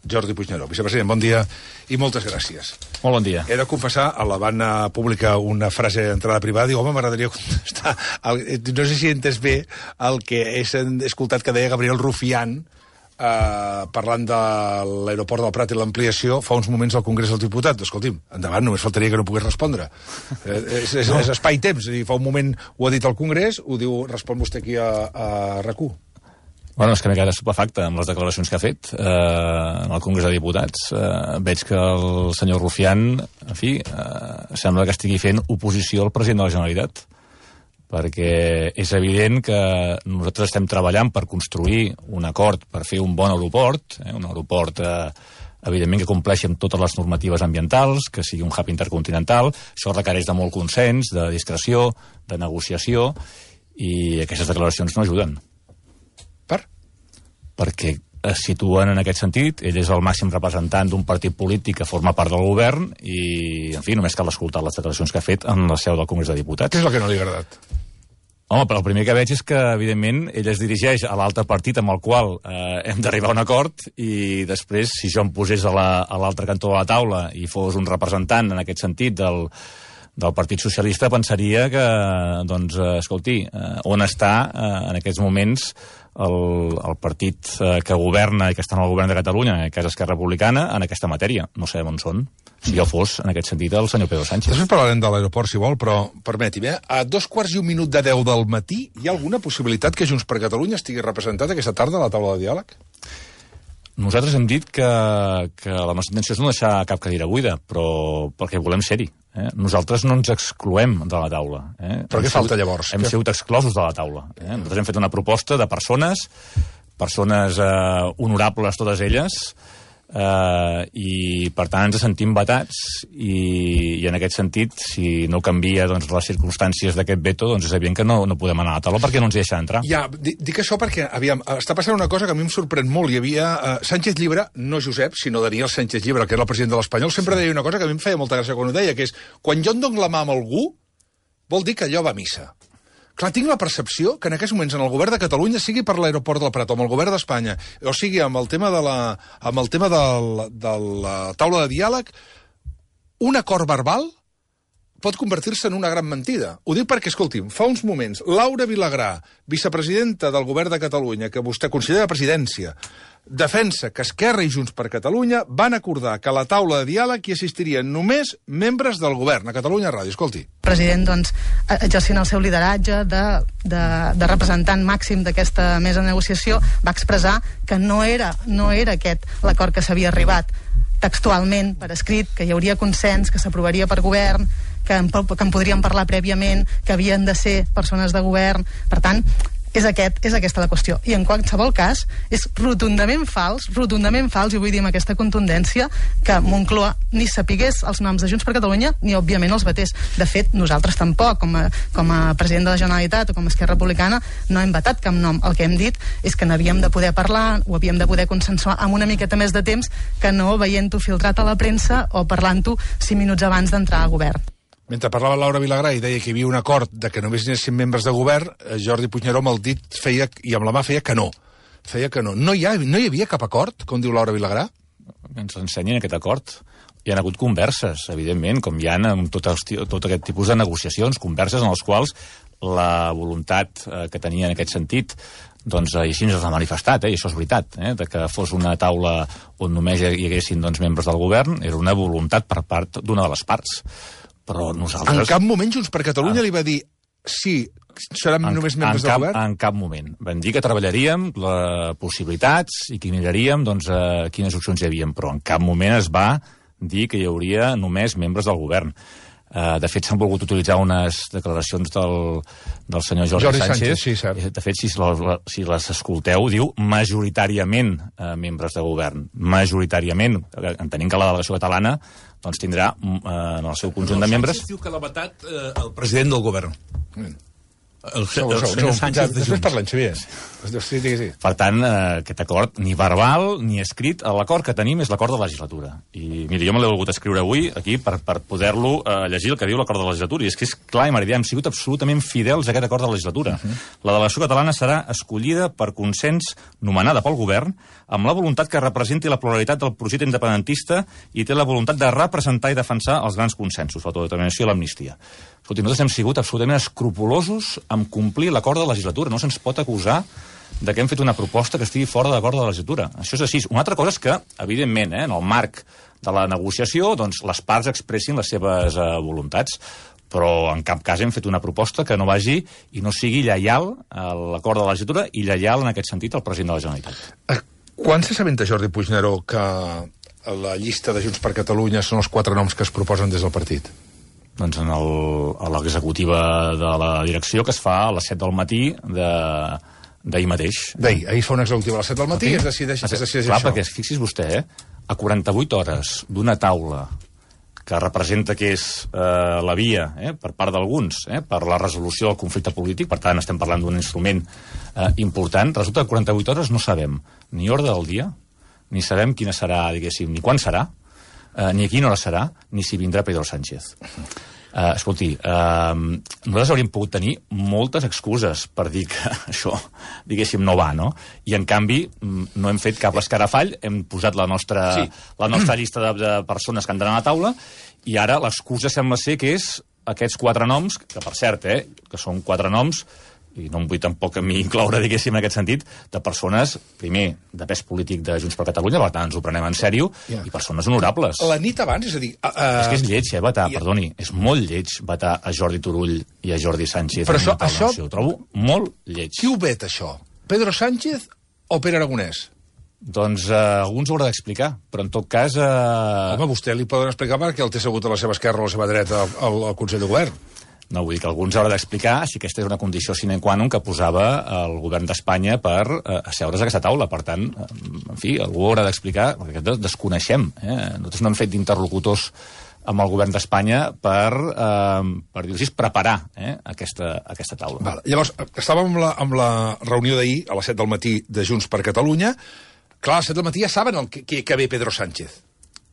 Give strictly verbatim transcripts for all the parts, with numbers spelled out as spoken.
Jordi Puigneró. Vicepresident, bon dia i moltes gràcies. Molt bon dia. He de confessar, a la van publicar una frase d'entrada privada, diu, home, m'agradaria contestar. No sé si he entès bé el que he escoltat que deia Gabriel Rufián, eh, parlant de l'aeroport del Prat i l'ampliació fa uns moments al Congrés dels Diputats. Escolti'm, endavant, només faltaria que no pogués respondre. Eh, és, és, és espai-temps. Fa un moment ho ha dit al Congrés, ho diu, respon vostè aquí a, a R A C U. Bueno, és que m'he quedat estupefacte amb les declaracions que ha fet eh, en el Congrés de Diputats. Eh, veig que el senyor Rufián, en fi, eh, sembla que estigui fent oposició al president de la Generalitat, perquè és evident que nosaltres estem treballant per construir un acord per fer un bon aeroport, eh, un aeroport, eh, evidentment, que compleixi amb totes les normatives ambientals, que sigui un hub intercontinental. Això requereix de molt consens, de discreció, de negociació, i aquestes declaracions no ajuden. Per? Perquè es situen en aquest sentit. Ell és el màxim representant d'un partit polític que forma part del govern i, en fi, només cal escoltar les declaracions que ha fet en la seu del Congrés de Diputats. Què és el que no li ha agradat? Home, però el primer que veig és que, evidentment, ell es dirigeix a l'altre partit amb el qual eh, hem d'arribar a un acord i després, si jo em posés a l'altre la, cantó de la taula i fos un representant en aquest sentit del, del Partit Socialista, pensaria que, doncs, eh, escolti, eh, on està eh, en aquests moments el, el partit eh, que governa i que està en el govern de Catalunya, que és Esquerra Republicana, en aquesta matèria. No sabem on són. Si jo fos, en aquest sentit, el senyor Pedro Sánchez. Després parlarem de l'aeroport, si vol, però permeti'm, eh? A dos quarts i un minut de deu del matí, hi ha alguna possibilitat que Junts per Catalunya estigui representat aquesta tarda a la taula de diàleg? Nosaltres hem dit que, que la nostra intenció és no deixar cap cadira buida, però perquè volem ser-hi. Eh? Nosaltres no ens excloem de la taula. Eh? Però què falta llavors? Hem sigut exclosos de la taula. Eh? Nosaltres hem fet una proposta de persones, persones eh, honorables totes elles, eh, i per tant ens sentim vetats i, i en aquest sentit, si no canvia doncs, les circumstàncies d'aquest veto, doncs és evident que no, no podem anar a la taula perquè no ens deixa entrar. Ja, dic això perquè, aviam, està passant una cosa que a mi em sorprèn molt. Hi havia uh, Sánchez Llibre, no Josep, sinó Daniel Sánchez Llibre, que era el president de l'Espanyol, sempre deia una cosa que a mi em feia molta gràcia quan ho deia, que és, quan jo em dono la mà amb algú, vol dir que allò va a missa. Clar, tinc la percepció que en aquests moments en el govern de Catalunya, sigui per l'aeroport del Prat o amb el govern d'Espanya, o sigui amb el tema de la, amb el tema del, de la taula de diàleg, un acord verbal pot convertir-se en una gran mentida. Ho dic perquè, escolti'm, fa uns moments, Laura Vilagrà, vicepresidenta del govern de Catalunya, que vostè considera presidència, defensa que Esquerra i Junts per Catalunya van acordar que a la taula de diàleg hi assistirien només membres del govern, a Catalunya Ràdio. Escolti. El president, doncs, exercint el seu lideratge de, de, de representant màxim d'aquesta mesa de negociació, va expressar que no era, no era aquest l'acord que s'havia arribat textualment per escrit, que hi hauria consens, que s'aprovaria per govern, que en, que en podríem parlar prèviament, que havien de ser persones de govern. Per tant, és, aquest, és aquesta la qüestió. I en qualsevol cas, és rotundament fals, rotundament fals, i vull dir amb aquesta contundència, que Moncloa ni sapigués els noms de Junts per Catalunya, ni òbviament els vetés. De fet, nosaltres tampoc, com a, com a president de la Generalitat o com a Esquerra Republicana, no hem vetat cap nom. El que hem dit és que n'havíem de poder parlar, ho havíem de poder consensuar amb una miqueta més de temps que no veient-ho filtrat a la premsa o parlant-ho cinc minuts abans d'entrar al govern. Mentre parlava Laura Vilagrà i deia que hi havia un acord de que només hi anessin membres de govern, Jordi Puigneró amb el dit feia, i amb la mà feia que no. Feia que no. No hi, ha, no hi havia cap acord, com diu Laura Vilagrà? Ens ensenyen aquest acord. Hi ha hagut converses, evidentment, com hi ha en tot, els, tot aquest tipus de negociacions, converses en les quals la voluntat eh, que tenia en aquest sentit, doncs així ens ha manifestat, eh, i això és veritat, eh, de que fos una taula on només hi haguessin doncs, membres del govern, era una voluntat per part d'una de les parts. Però nosaltres... En cap moment Junts per Catalunya ah. li va dir sí, seran en, només membres del govern? En cap moment. Vam dir que treballaríem les possibilitats i que miraríem doncs, eh, quines opcions hi havia, però en cap moment es va dir que hi hauria només membres del govern. Eh, de fet, s'han volgut utilitzar unes declaracions del, del senyor Jordi, Jordi Sánchez. Sánchez, sí, cert. De fet, si, la, si les escolteu, diu majoritàriament eh, membres de govern. Majoritàriament. Entenem que la delegació catalana doncs tindrà eh, en el seu conjunt no, de membres... Sánchez diu que l'ha vetat eh, el president del govern. el, el, el senyor Sánchez de Junts. Després parlem, Xavier. Sí, sí, sí. Per tant, eh, aquest acord, ni verbal ni escrit, l'acord que tenim és l'acord de legislatura. I, mira, jo me l'he volgut escriure avui aquí per, per poder-lo eh, llegir el que diu l'acord de legislatura. I és que és clar i meridià, hem sigut absolutament fidels a aquest acord de legislatura. Uh -huh. La delegació catalana serà escollida per consens nomenada pel govern amb la voluntat que representi la pluralitat del projecte independentista i té la voluntat de representar i defensar els grans consensos, l'autodeterminació i l'amnistia. Escolti, nosaltres hem sigut absolutament escrupulosos amb complir l'acord de legislatura. No se'ns pot acusar de que hem fet una proposta que estigui fora de l'acord de la legislatura. Això és així. Una altra cosa és que, evidentment, eh, en el marc de la negociació, doncs, les parts expressin les seves eh, voluntats, però en cap cas hem fet una proposta que no vagi i no sigui lleial a l'acord de la legislatura i lleial, en aquest sentit, al president de la Generalitat. Eh, quan s'assabenta Jordi Puigneró que la llista de Junts per Catalunya són els quatre noms que es proposen des del partit? Doncs en el, a l'executiva de la direcció, que es fa a les set del matí de... d'ahir mateix. D'ahir, ahir es fa una executiva a les set del matí i es decideix, es decideix clar, això. Perquè fixi's vostè, eh, a quaranta-vuit hores d'una taula que representa que és eh, la via, eh, per part d'alguns, eh, per la resolució del conflicte polític, per tant estem parlant d'un instrument eh, important, resulta que quaranta-vuit hores no sabem ni ordre del dia, ni sabem quina serà, diguéssim, ni quan serà, eh, ni a quina hora serà, ni si vindrà Pedro Sánchez. Uh, escolti, uh, nosaltres hauríem pogut tenir moltes excuses per dir que això, diguéssim, no va, no? I, en canvi, no hem fet cap escarafall, hem posat la nostra, sí. la nostra llista de, de persones que han d'anar a la taula, i ara l'excusa sembla ser que és aquests quatre noms, que per cert, eh, que són quatre noms, i no em vull tampoc a mi incloure, diguéssim, en aquest sentit, de persones, primer, de pes polític de Junts per Catalunya, per tant, ens ho prenem en sèrio, yeah. i persones honorables. La nit abans, és a dir... Uh, és que és lleig, eh, vetar, yeah. perdoni, és molt lleig vetar a Jordi Turull i a Jordi Sánchez. Però això, això... Ho trobo molt lleig. Qui ho vet, això? Pedro Sánchez o Pere Aragonès? Doncs uh, alguns ho haurà d'explicar, però en tot cas... Uh... Home, vostè li poden explicar perquè el té assegut a la seva esquerra o a la seva dreta al, al Consell de Govern. No, vull dir que alguns haurà d'explicar si aquesta és una condició sine qua non que posava el govern d'Espanya per eh, asseure's a aquesta taula. Per tant, eh, en fi, algú haurà d'explicar, perquè aquest desconeixem. Eh? Nosaltres no hem fet d'interlocutors amb el govern d'Espanya per, eh, per dir-los, preparar eh, aquesta, aquesta taula. Val. Llavors, estàvem amb la, amb la reunió d'ahir, a les set del matí, de Junts per Catalunya. Clar, a les set del matí ja saben el que, que, que ve Pedro Sánchez.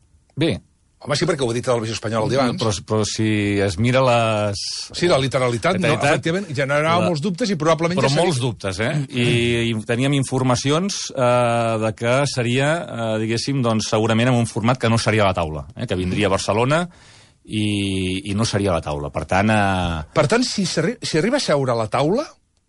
Bé. Home, sí, perquè ho ha dit a la televisió espanyola el dia abans. Però, però si es mira les... Sí, la literalitat, literalitat no, efectivament, generava la... molts dubtes i probablement... Però ja molts dubtes, eh? I, i teníem informacions eh, de que seria, eh, diguéssim, doncs, segurament en un format que no seria a la taula, eh? Que vindria a Barcelona i, i no seria a la taula. Per tant... Eh... Per tant, si, si arriba a seure a la taula,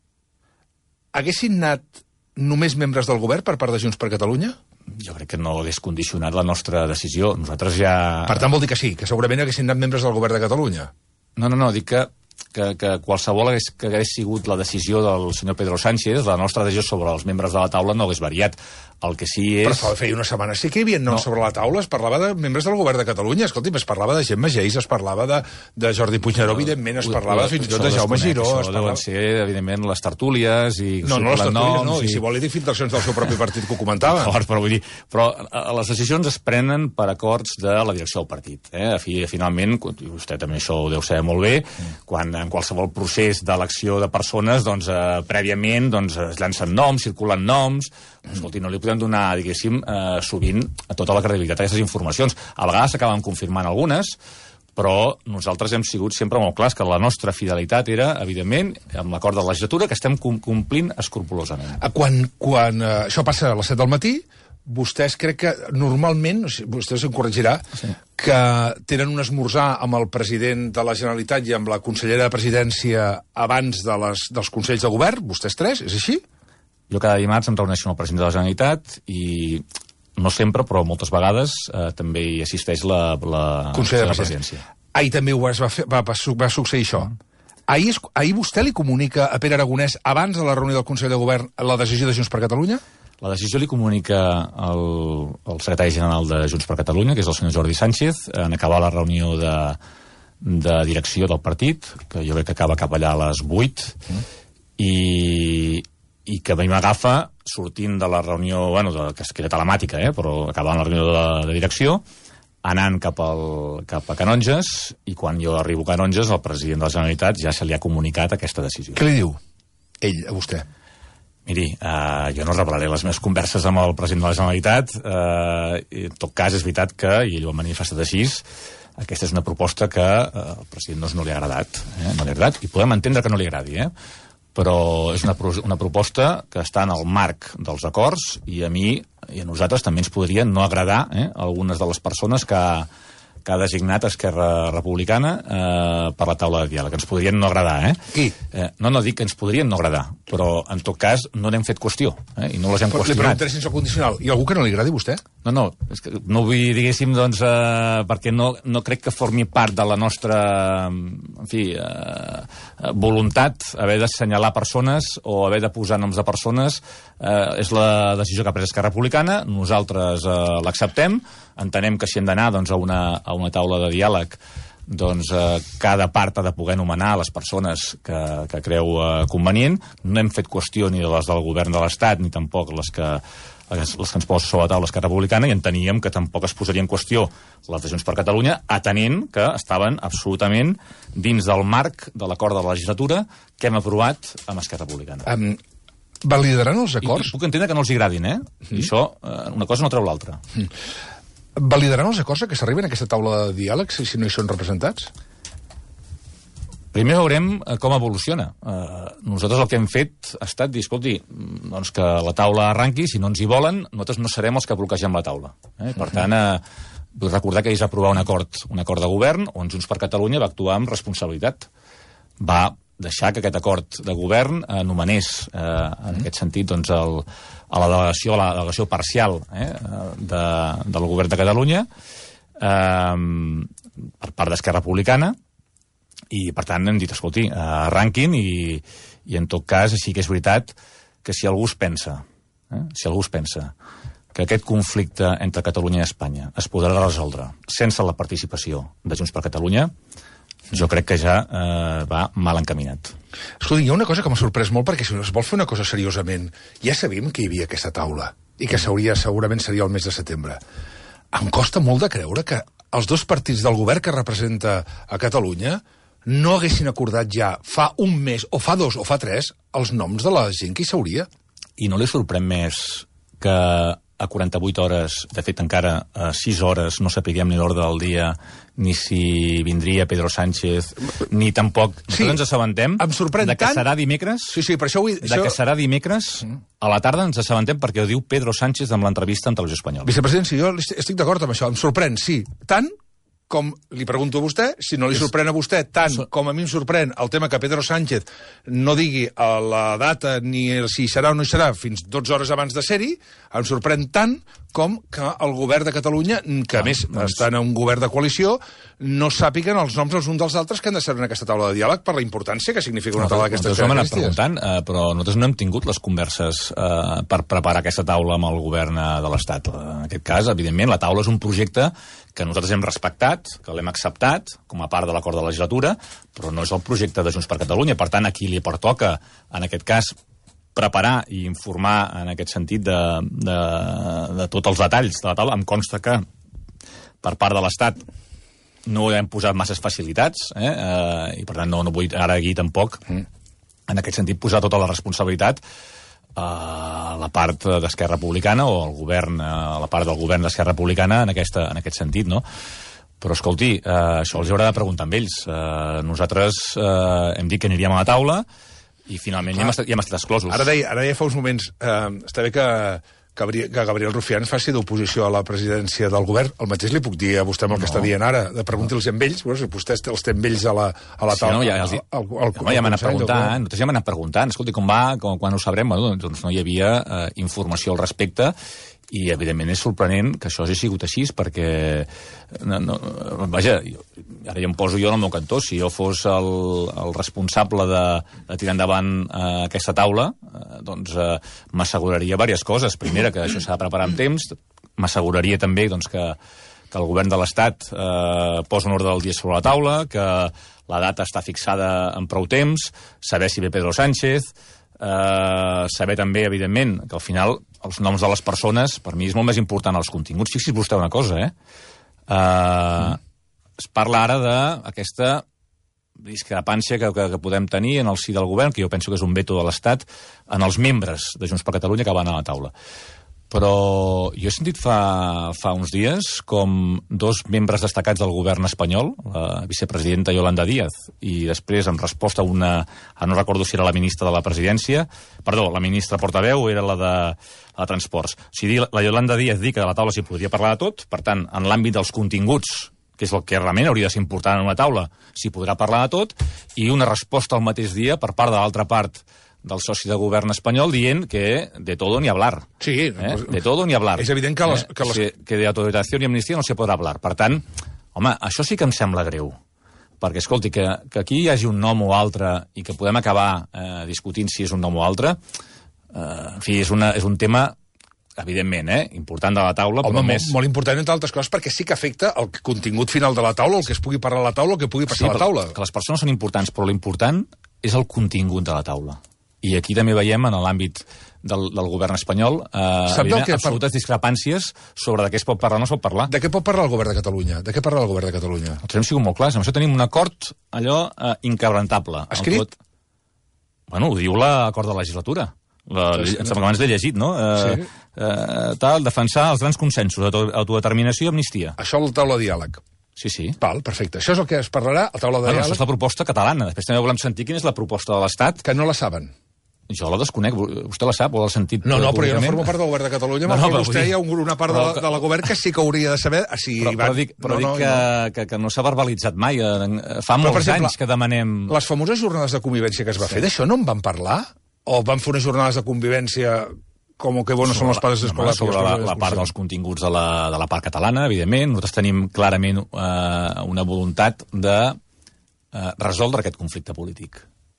haguessin anat només membres del govern per part de Junts per Catalunya? Jo crec que no hagués condicionat la nostra decisió. Nosaltres ja... Per tant, vol dir que sí, que segurament haguessin anat membres del govern de Catalunya. No, no, no, dic que, que, que qualsevol hagués, que hagués sigut la decisió del senyor Pedro Sánchez, la nostra decisió sobre els membres de la taula no hagués variat. El que sí és... Però feia una setmana sí que hi havia noms no. sobre la taula, es parlava de membres del govern de Catalunya, escolti, es parlava de Gemma Geis, es parlava de, de Jordi Puigneró, no, evidentment, es parlava de, fins i tot de Jaume Giró... Això es parlava... deuen ser, evidentment, les tertúlies i... No, no, les tertúlies no, i si vol li dic filtracions del seu propi partit que ho comentava. D'acord, però vull dir... Però les decisions es prenen per acords de la direcció del partit. Eh? A fi, finalment, i vostè també això ho deu saber molt bé, mm. quan en qualsevol procés d'elecció de persones, doncs, eh, prèviament, doncs, es llancen noms, circulen noms... Escolti, no li podem donar, diguéssim, eh, sovint a tota la credibilitat a aquestes informacions. A vegades s'acaben confirmant algunes, però nosaltres hem sigut sempre molt clars que la nostra fidelitat era, evidentment, amb l'acord de la legislatura, que estem complint escrupolosament. Quan, quan eh, això passa a les set del matí, vostès crec que normalment, vostè se'm corregirà, sí. que tenen un esmorzar amb el president de la Generalitat i amb la consellera de Presidència abans de les, dels Consells de Govern, vostès tres, és així? Jo cada dimarts em reuneixo amb el president de la Generalitat i no sempre, però moltes vegades eh, també hi assisteix la, la, Consell de la presidència. Ahir també ho va, fer, va, va, va succeir això. Mm. Ahir, ahir vostè li comunica a Pere Aragonès, abans de la reunió del Consell de Govern, la decisió de Junts per Catalunya? La decisió li comunica el, el secretari general de Junts per Catalunya, que és el senyor Jordi Sánchez, en acabar la reunió de, de direcció del partit, que jo crec que acaba cap allà a les vuit, mm. i... i que a mi m'agafa sortint de la reunió, bueno, de, que era telemàtica, eh, però acabant la reunió de, la, de direcció, anant cap, al, cap a Canonges, i quan jo arribo a Canonges, el president de la Generalitat ja se li ha comunicat aquesta decisió. Què li diu ell a vostè? Miri, uh, jo no revelaré les meves converses amb el president de la Generalitat. Uh, en tot cas, és veritat que, i ell ho ha manifestat així, aquesta és una proposta que uh, al president no, no li ha agradat. Eh? No li ha agradat, i podem entendre que no li agradi, eh? Però és una, una proposta que està en el marc dels acords, i a mi i a nosaltres també ens podria no agradar eh? algunes de les persones que que ha designat Esquerra Republicana eh, per la taula de diàleg. Ens podrien no agradar, eh? Qui? Eh, no, no dic que ens podrien no agradar, però en tot cas no n'hem fet qüestió, eh? I no les hem però qüestionat. Li preguntaré sense condicional. I algú que no li agradi a vostè? No, no, és que no vull, diguéssim, doncs, eh, perquè no, no crec que formi part de la nostra, en fi, eh, voluntat haver d'assenyalar persones o haver de posar noms de persones. Eh, és la decisió que ha pres Esquerra Republicana, nosaltres eh, l'acceptem, entenem que si hem d'anar doncs, a, una, a una taula de diàleg, doncs eh, cada part ha de poder anomenar les persones que, que creu eh, convenient. No hem fet qüestió ni de les del govern de l'Estat ni tampoc les que, les, les que ens posa sobre la taula Esquerra Republicana, i enteníem que tampoc es posaria en qüestió les de Junts per Catalunya, atenent que estaven absolutament dins del marc de l'acord de la legislatura que hem aprovat amb Esquerra Republicana. Um, validaran els acords? I, puc entendre que no els agradin, eh? Mm. I això, eh, una cosa no treu l'altra. Mm. Validaran els acords que s'arriben a aquesta taula de diàleg si, si no hi són representats? Primer veurem eh, com evoluciona. Eh, nosaltres el que hem fet ha estat dir, escolti, doncs que la taula arranqui, si no ens hi volen, nosaltres no serem els que bloquegem la taula. Eh? Per tant, eh, vull recordar que ells va aprovar un acord, un acord de govern on Junts per Catalunya va actuar amb responsabilitat. Va deixar que aquest acord de govern eh, nomenés, eh, en mm. aquest sentit, doncs, el, a la delegació, a la delegació parcial eh, de, del govern de Catalunya eh, per part d'Esquerra Republicana, i per tant hem dit, escolti, eh, arranquin, i, i en tot cas sí que és veritat que si algú es pensa, eh, si algú es pensa que aquest conflicte entre Catalunya i Espanya es podrà resoldre sense la participació de Junts per Catalunya, jo crec que ja eh, va mal encaminat. Escolti, hi ha una cosa que m'ha sorprès molt, perquè si es vol fer una cosa seriosament, ja sabíem que hi havia aquesta taula, i que s'hauria, segurament seria el mes de setembre. Em costa molt de creure que els dos partits del govern que representa a Catalunya no haguessin acordat ja fa un mes, o fa dos, o fa tres, els noms de la gent que hi s'hauria. I no li sorprèn més que a quaranta-vuit hores, de fet encara a sis hores, no sapiguem ni l'ordre del dia, ni si vindria Pedro Sánchez, ni tampoc... Sí, nosaltres ens assabentem em sorprèn de que tant... serà dimecres, sí, sí, per això vull... de que serà dimecres, a la tarda ens assabentem perquè ho diu Pedro Sánchez amb l'entrevista en Televisió Espanyola. Vicepresident, si jo estic d'acord amb això, em sorprèn, sí, tant com li pregunto a vostè, si no li sorprèn a vostè tant com a mi em sorprèn el tema que Pedro Sánchez no digui a la data ni si serà o no serà fins dotze hores abans de ser-hi, em sorprèn tant com que el govern de Catalunya, que a més doncs... està en un govern de coalició, no sàpiguen els noms els uns dels altres que han de ser en aquesta taula de diàleg per la importància que significa una taula d'aquestes característiques. Nosaltres hem anat preguntant, eh, però nosaltres no hem tingut les converses eh, per preparar aquesta taula amb el govern de l'Estat. En aquest cas, evidentment, la taula és un projecte que nosaltres hem respectat, que l'hem acceptat com a part de l'acord de la legislatura, però no és el projecte de Junts per Catalunya. Per tant, a qui li pertoca, en aquest cas, preparar i informar en aquest sentit de, de, de tots els detalls de la taula. Em consta que per part de l'Estat no hem posat masses facilitats, eh? Eh, i per tant no, no vull ara aquí tampoc mm. en aquest sentit posar tota la responsabilitat a la part d'Esquerra Republicana o al govern, a la part del govern d'Esquerra Republicana en, aquesta, en aquest sentit, no? Però, escolti, eh, això els haurà de preguntar amb ells. Eh, nosaltres eh, hem dit que aniríem a la taula i finalment ja hem, estat, ja hem estat exclosos. Ara deia, ara deia fa uns moments, eh, està bé que, que, que Gabriel Rufián faci d'oposició a la presidència del govern. El mateix li puc dir a vostè amb el no. que està dient ara, de preguntar-los amb ells, bueno, si vostè els té amb ells a la, a la taula. Sí, no, ja, els, al, al, al, no, ja m'han anat preguntant, nosaltres ja m'han anat preguntant, escolti, com va, com, quan ho sabrem? Bueno, doncs no hi havia eh, informació al respecte, i evidentment és sorprenent que això hagi sigut així, perquè no, no, vaja, jo, ara ja em poso jo en el meu cantó, si jo fos el, el responsable de, de tirar endavant eh, aquesta taula, eh, doncs eh, m'asseguraria diverses coses. Primera, que això s'ha de preparar amb temps, m'asseguraria també doncs, que, que el govern de l'Estat eh, posa un ordre del dia sobre la taula, que la data està fixada en prou temps, saber si ve Pedro Sánchez, eh, saber també, evidentment, que al final els noms de les persones, per mi és molt més important els continguts. Fixi's vostè una cosa, eh? Uh, mm. Es parla ara d'aquesta discrepància que, que, que podem tenir en el si del govern, que jo penso que és un veto de l'Estat, en els membres de Junts per Catalunya que van a la taula. Però jo he sentit fa, fa uns dies com dos membres destacats del govern espanyol, la vicepresidenta Yolanda Díaz, i després, en resposta a una... no recordo si era la ministra de la presidència, perdó, la ministra portaveu era la de, la de Transports. O sigui, la Yolanda Díaz diu que a la taula s'hi podria parlar de tot, per tant, en l'àmbit dels continguts, que és el que realment hauria de ser important en una taula, s'hi podrà parlar de tot, i una resposta al mateix dia per part de l'altra part del soci de govern espanyol dient que de todo ni hablar. Sí. Eh? De todo ni hablar. És evident que les... Eh? Que, les... Que, que de autoritació i amnistia no se podrà hablar. Per tant, home, això sí que em sembla greu. Perquè, escolti, que, que aquí hi hagi un nom o altre i que podem acabar eh, discutint si és un nom o altre, eh, en fi, és, una, és un tema... evidentment, eh? important de la taula, Home, però molt, més... molt important, entre altres coses, perquè sí que afecta el contingut final de la taula, el que es pugui parlar a la taula, el que pugui passar sí, a la taula. Que les persones són importants, però l'important és el contingut de la taula. I aquí també veiem, en l'àmbit del, del govern espanyol, eh, absolutes par... discrepàncies sobre de què es pot parlar o no es pot parlar. De què pot parlar el govern de Catalunya? De què parla el govern de Catalunya? Nosaltres hem sigut molt clars. Amb això tenim un acord, allò, eh, inquebrantable. Escrit? Tot... Bueno, ho diu l'acord de la legislatura. La, sí, em sembla que abans l'he llegit, no? Eh, sí. eh, tal, defensar els grans consensos, autodeterminació i amnistia. Això a la taula de diàleg. Sí, sí. Val, perfecte. Això és el que es parlarà a la taula de bueno, diàleg? Això és la proposta catalana. Després també volem sentir quina és la proposta de l'Estat. Que no la saben. Jo la desconec. Vostè la sap o l'ha sentit? No, no, però jo no formo part del govern de Catalunya. No, no, però vostè dir... hi ha una part de, de la govern que sí que hauria de saber si però, van... Però dic, però no, dic no, que, no. que, que no s'ha verbalitzat mai. Fa molts però, exemple, anys que demanem... Les famoses jornades de convivència que es va fer, d'això no en van parlar? O van fer unes jornades de convivència com que bueno, són els pares d'escola? Sobre la, la part dels continguts de la, de la part catalana, evidentment. Nosaltres tenim clarament eh, una voluntat de eh, resoldre aquest conflicte polític.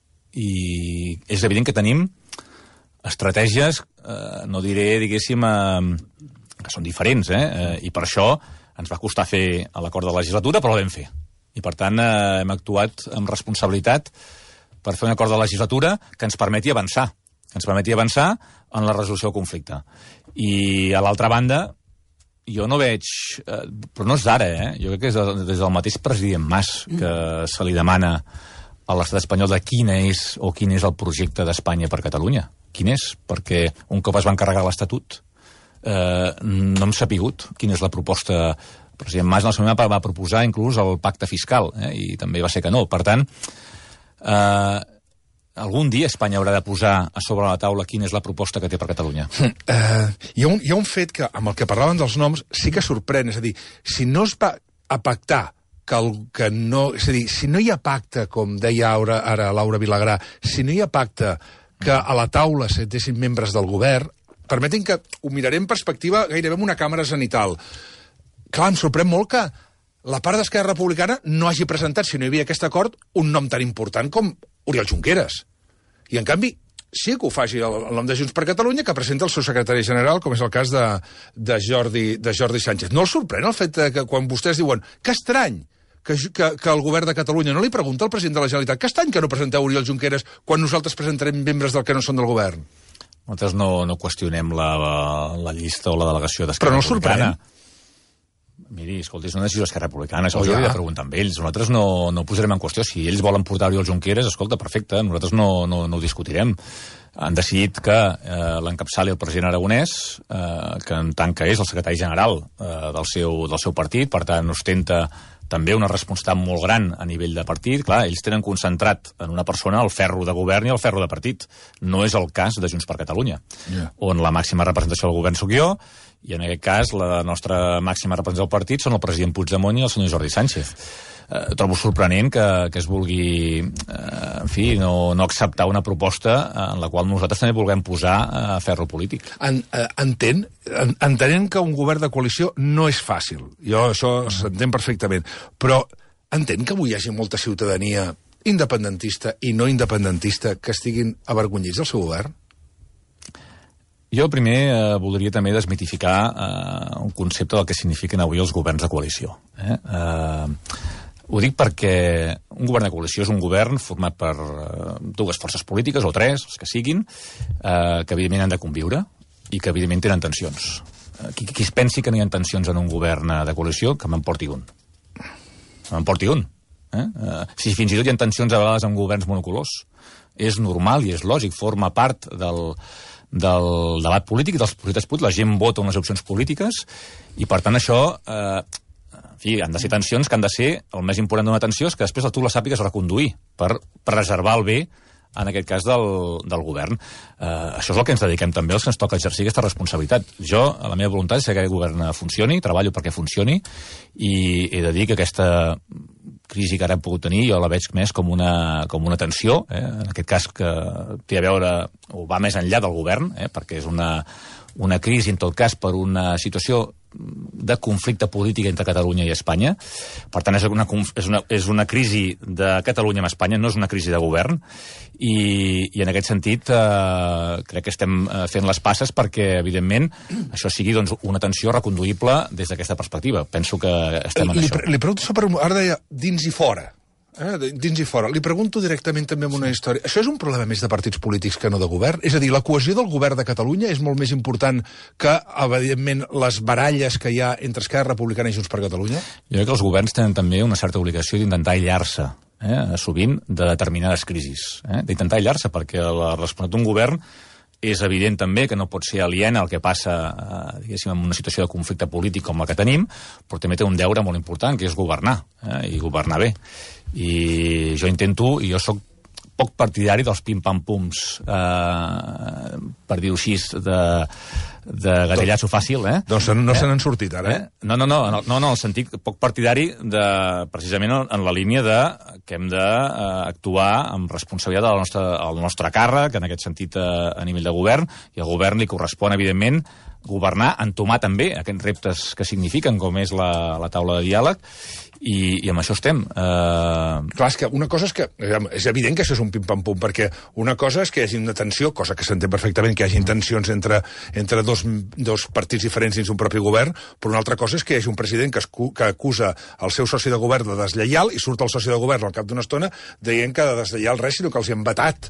I és evident que tenim estratègies, eh, no diré, diguéssim, eh, que són diferents, eh? eh? I per això ens va costar fer l'acord de la legislatura, però la vam fer. I per tant eh, hem actuat amb responsabilitat per fer un acord de legislatura que ens permeti avançar, que ens permeti avançar en la resolució del conflicte. I, a l'altra banda, jo no veig... Eh, però no és d'ara, eh? Jo crec que és des del mateix president Mas que se li demana a l'estat espanyol de quin és o quin és el projecte d'Espanya per Catalunya. Quin és? Perquè un cop es va encarregar l'Estatut, eh, no hem sapigut quina és la proposta. El president Mas en el seu moment va proposar inclús el pacte fiscal, eh? I també va ser que no. Per tant, Uh, algun dia Espanya haurà de posar a sobre la taula quina és la proposta que té per Catalunya. Uh, hi, ha un, hi ha un fet que, amb el que parlaven dels noms, sí que sorprèn. És a dir, si no es va a pactar que, el, que no... És a dir, si no hi ha pacte, com deia ara, ara Laura Vilagrà, si no hi ha pacte que a la taula s'entessin membres del govern, permetin que ho mirarem en perspectiva gairebé amb una càmera zenital. Clar, em sorprèn molt que la part d'Esquerra Republicana no hagi presentat, si no hi havia aquest acord, un nom tan important com Oriol Junqueras. I, en canvi, sí que ho faci el, el nom de Junts per Catalunya, que presenta el seu secretari general, com és el cas de, de, Jordi, de Jordi Sánchez. No el sorprèn el fet que quan vostès diuen que estrany que, que, que el govern de Catalunya no li pregunta al president de la Generalitat que estrany que no presenteu Oriol Junqueras quan nosaltres presentarem membres del que no són del govern? Nosaltres no, no qüestionem la, la, la llista o la delegació d'Esquerra Republicana. Però no el sorprèn? Miri, escolti, és una decisió d'Esquerra Republicana, això oh, ja. Hauria de preguntar amb ells. Nosaltres no, no posarem en qüestió. Si ells volen portar Oriol Junqueras, escolta, perfecte, nosaltres no, no, no ho discutirem. Han decidit que eh, l'encapçali el president Aragonès, eh, que en tant que és el secretari general eh, del, seu, del seu partit, per tant ostenta també una responsabilitat molt gran a nivell de partit. Clar, ells tenen concentrat en una persona el ferro de govern i el ferro de partit. No és el cas de Junts per Catalunya, yeah. on la màxima representació del govern sóc jo, i en aquest cas la nostra màxima representació del partit són el president Puigdemont i el senyor Jordi Sánchez. Eh, trobo sorprenent que, que es vulgui, eh, en fi, no, no acceptar una proposta en la qual nosaltres també vulguem posar eh, ferro polític. En, eh, entén, en, entenent que un govern de coalició no és fàcil. Jo això s'entén perfectament. Però entén que avui hi hagi molta ciutadania independentista i no independentista que estiguin avergonyits del seu govern? Jo primer eh, voldria també desmitificar eh, un concepte del que signifiquen avui els governs de coalició. Eh? Eh, ho dic perquè un govern de coalició és un govern format per eh, dues forces polítiques, o tres, els que siguin, eh, que evidentment han de conviure i que evidentment tenen tensions. qui, qui es pensi que no hi ha tensions en un govern de coalició, que me'n porti un. Que me'n porti un. Eh? Uh, si fins i tot hi ha tensions a vegades en governs monocolors. És normal i és lògic, forma part del, del debat polític i dels projectes polítics. La gent vota unes opcions polítiques i, per tant, això... Eh, en fi, han de ser tensions que han de ser... El més important d'una tensió és que després tu la sàpigues reconduir per preservar el bé, en aquest cas, del, del govern. Eh, això és el que ens dediquem també els que ens toca exercir aquesta responsabilitat. Jo, la meva voluntat és que aquest govern funcioni, treballo perquè funcioni, i he de dir que aquesta crisi que ara hem pogut tenir jo la veig més com una, com una tensió, eh? En aquest cas que té a veure, o va més enllà del govern, eh? Perquè és una, una crisi, en tot cas, per una situació de conflicte polític entre Catalunya i Espanya. Per tant, és una, és una, és una crisi de Catalunya amb Espanya, no és una crisi de govern, i, i en aquest sentit eh, crec que estem fent les passes perquè, evidentment, això sigui doncs, una tensió reconduïble des d'aquesta perspectiva. Penso que estem en li, això. Li pregunto, per, ara deia, dins i fora. Eh, dins i fora. Li pregunto directament també amb una història. Això és un problema més de partits polítics que no de govern? És a dir, la cohesió del govern de Catalunya és molt més important que, evidentment, les baralles que hi ha entre Esquerra Republicana i Junts per Catalunya? Jo crec que els governs tenen també una certa obligació d'intentar aïllar-se, eh, sovint, de determinades crisis. Eh, d'intentar aïllar-se, perquè la responsabilitat d'un govern és evident també que no pot ser aliena al que passa, eh, diguéssim, en una situació de conflicte polític com la que tenim, però també té un deure molt important, que és governar, eh, i governar bé. I jo intento, i jo sóc poc partidari dels pim-pam-pums, eh, per dir-ho així, de, de gatellar-s'ho fàcil, eh? Doncs no eh? se n'han sortit, ara, eh? No, no, no, no, no, en el sentit poc partidari de, precisament en la línia de que hem d'actuar eh, amb responsabilitat al nostre, al nostre càrrec, en aquest sentit eh, a nivell de govern, i al govern li correspon, evidentment, governar, entomar també aquests reptes que signifiquen, com és la, la taula de diàleg, i, i amb això estem. Uh... Clar, és que una cosa és que... És evident que això és un pim-pam-pum, perquè una cosa és que hi hagi una tensió, cosa que s'entén perfectament, que hi hagi tensions entre, entre dos, dos partits diferents dins un propi govern, però una altra cosa és que hi hagi un president que, escu, que acusa el seu soci de govern de deslleial i surt el soci de govern al cap d'una estona dient que de deslleial res, sinó que els hi han vetat.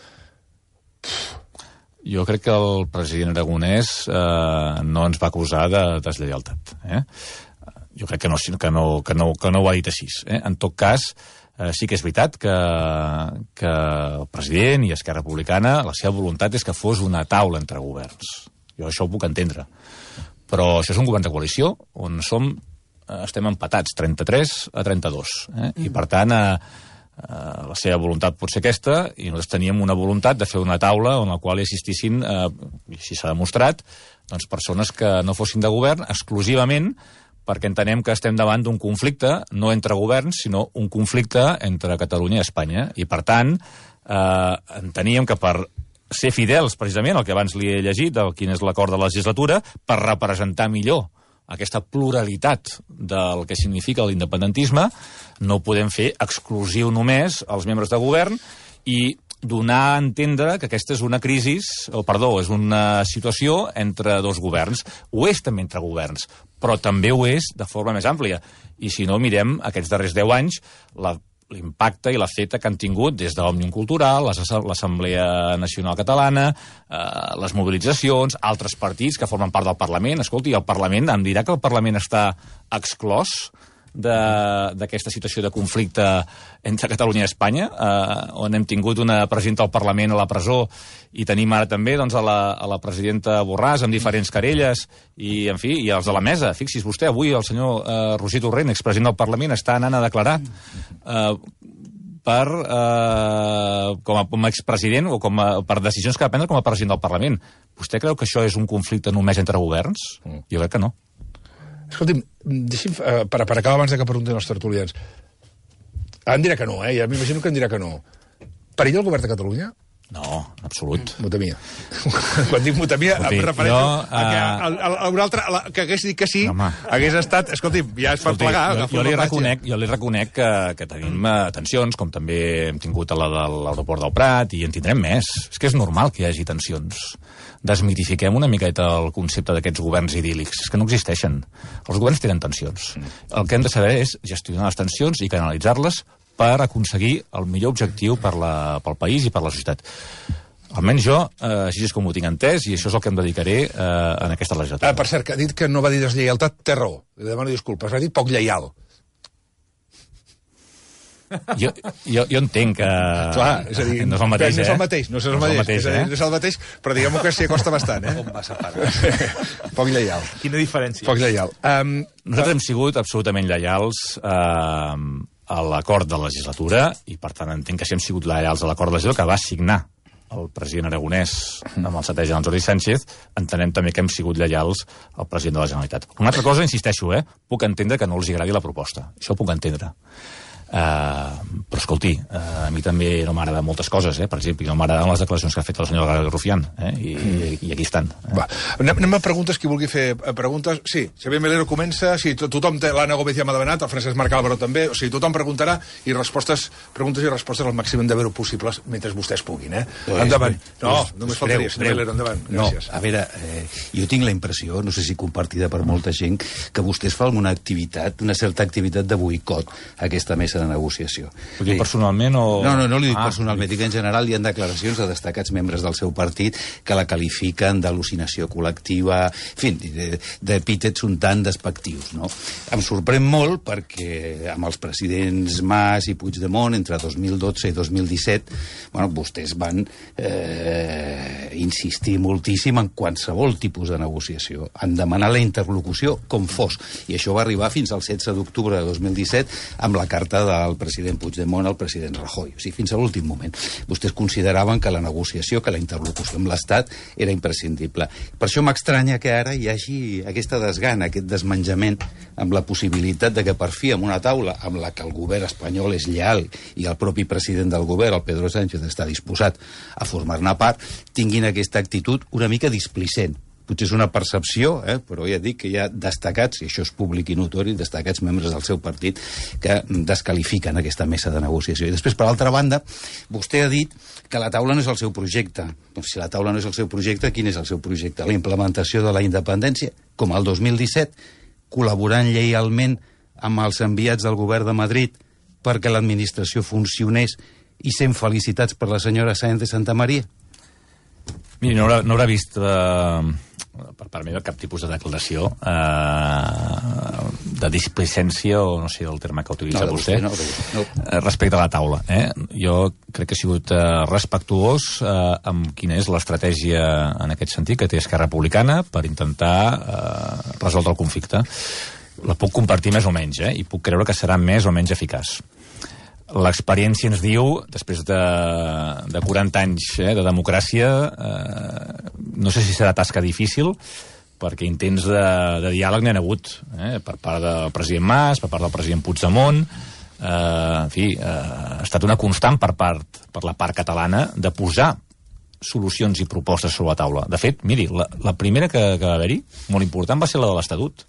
Jo crec que el president aragonès eh, no ens va acusar de deslleialtat. Eh? Jo crec que no, que, no, que, no, que no ho ha dit així. Eh? En tot cas, eh, sí que és veritat que, que el president i Esquerra Republicana, la seva voluntat és que fos una taula entre governs. Jo això ho puc entendre. Però això és un govern de coalició on som, eh, estem empatats, trenta-tres a trenta-dos. Eh? Mm. I per tant... Eh, Uh, la seva voluntat pot ser aquesta, i nosaltres teníem una voluntat de fer una taula on la qual hi assistissin, uh, i així s'ha demostrat, doncs persones que no fossin de govern exclusivament perquè entenem que estem davant d'un conflicte no entre governs, sinó un conflicte entre Catalunya i Espanya, i per tant uh, enteníem que per ser fidels precisament al que abans li he llegit, del quin és l'acord de la legislatura, per representar millor aquesta pluralitat del que significa l'independentisme, no ho podem fer exclusiu només als membres de govern i donar a entendre que aquesta és una crisi, o perdó, és una situació entre dos governs. Ho és també entre governs, però també ho és de forma més àmplia. I si no, mirem aquests darrers deu anys, la l'impacte i la feta que han tingut des d'Òmnium Cultural, l'Assemblea Nacional Catalana, eh, les mobilitzacions, altres partits que formen part del Parlament. Escolti, el Parlament em dirà que el Parlament està exclòs d'aquesta situació de conflicte entre Catalunya i Espanya, eh, on hem tingut una presidenta del Parlament a la presó i tenim ara també doncs, a, la, a la presidenta Borràs amb diferents querelles i, en fi, i els de la mesa. Fixi's vostè, avui el senyor eh, Roger Torrent, expresident del Parlament, està anant a declarar eh, per, eh, com, a, com a expresident o com a, per decisions que ha de prendre com a president del Parlament. Vostè creu que això és un conflicte només entre governs? Jo crec que no. Escolti'm, deixi'm, uh, per, per acabar abans de que preguntin els tertulians. Em dirà que no, eh? Ja m'imagino que em dirà que no. Perilla el govern de Catalunya? No, en absolut. Mutamia. Quan dic mutamia, em refereixo jo, uh... a que el, el, un altre, la, que hagués dit que sí, no, hagués estat... Escolti'm, ja es fa plegar. Jo, jo, li reconec, jo li reconec que, que tenim uh, tensions, com també hem tingut a la de l'aeroport del Prat, i en tindrem més. És que és normal que hi hagi tensions. Desmitifiquem una miqueta el concepte d'aquests governs idíl·lics. És que no existeixen. Els governs tenen tensions. El que hem de saber és gestionar les tensions i canalitzar-les per aconseguir el millor objectiu per la, pel país i per la societat. Almenys jo, eh, així és com ho tinc entès, i això és el que em dedicaré eh, en aquesta legislatura. Ah, per cert, que ha dit que no va dir deslleialtat, té raó. Li demano disculpes, va dir poc lleial. Jo, jo, jo entenc que... Clar, és a dir, no és el mateix, no és eh? el mateix, no és el No és el mateix, mateix, és a dir, eh? no és el mateix, però diguem-ho que s'hi acosta bastant, eh? Com va separar? Poc lleial. Quina diferència? Poc lleial. Um, Nosaltres hem sigut absolutament lleials eh, a l'acord de legislatura, i per tant entenc que si hem sigut lleials a l'acord de legislatura que va signar el president Aragonès amb el setè general Jordi Sánchez, entenem també que hem sigut lleials al president de la Generalitat. Una altra cosa, insisteixo, eh? puc entendre que no els agradi la proposta. Això ho puc entendre. Uh, però escolti, uh, a mi també no m'agrada moltes coses, eh? Per exemple, no m'agraden les declaracions que ha fet el senyor Rufián, eh? I, i, i aquí estan. Eh? Va, anem, anem a preguntes, qui vulgui fer preguntes. Sí, Xavier Melero comença, sí, to tothom té, l'Anna Gómez ja m'ha demanat, el Francesc Marc Álvaro també, o sigui, tothom preguntarà i respostes, preguntes i respostes al màxim de veure possibles mentre vostès puguin, eh? Pues, endavant. No, pues, només pues, faltaria, senyor Melero, endavant. Gràcies. No, a veure, eh, jo tinc la impressió, no sé si compartida per molta gent, que vostès fan una activitat, una certa activitat de boicot a aquesta mesa de negociació. Ho diu personalment o...? No, no, no li dic ah, personalment, dic en general hi ha declaracions de destacats membres del seu partit que la qualifiquen d'al·lucinació col·lectiva, en fi, d'epítets un tant despectius, no? Em sorprèn molt perquè amb els presidents Mas i Puigdemont entre dos mil dotze i dos mil disset, bueno, vostès van eh, insistir moltíssim en qualsevol tipus de negociació, en demanar la interlocució com fos, i això va arribar fins al setze d'octubre de dos mil disset amb la carta del president Puigdemont al president Rajoy, o sigui, fins a l'últim moment. Vostès consideraven que la negociació, que la interlocució amb l'Estat era imprescindible. Per això m'estranya que ara hi hagi aquesta desgana, aquest desmenjament amb la possibilitat de que per fi amb una taula amb la que el govern espanyol és lleal i el propi president del govern, el Pedro Sánchez, està disposat a formar-ne part, tinguin aquesta actitud una mica displicent. Potser és una percepció, eh? però ja dic que hi ha destacats, i això és públic i notori, destacats membres del seu partit que descalifiquen aquesta mesa de negociació. I després, per altra banda, vostè ha dit que la taula no és el seu projecte. Doncs si la taula no és el seu projecte, quin és el seu projecte? La implementació de la independència, com el dos mil disset, col·laborant lleialment amb els enviats del govern de Madrid perquè l'administració funcionés i sent felicitats per la senyora Sáenz de Santamaría? Miri, no haurà, no haurà vist eh, per part meva cap tipus de declaració eh, de displicència, o no sé el terme que utilitza no, vostè, no, no. Eh, respecte a la taula. Eh? Jo crec que he sigut eh, respectuós eh, amb quina és l'estratègia en aquest sentit que té Esquerra Republicana per intentar eh, resoldre el conflicte. La puc compartir més o menys, eh? i puc creure que serà més o menys eficaç. L'experiència ens diu, després de, de quaranta anys eh, de democràcia, eh, no sé si serà tasca difícil, perquè intents de, de diàleg n'hi ha hagut, eh, per part del president Mas, per part del president Puigdemont, eh, en fi, eh, ha estat una constant per part, per la part catalana de posar solucions i propostes sobre la taula. De fet, miri, la, la primera que, que va haver-hi, molt important, va ser la de l'Estatut.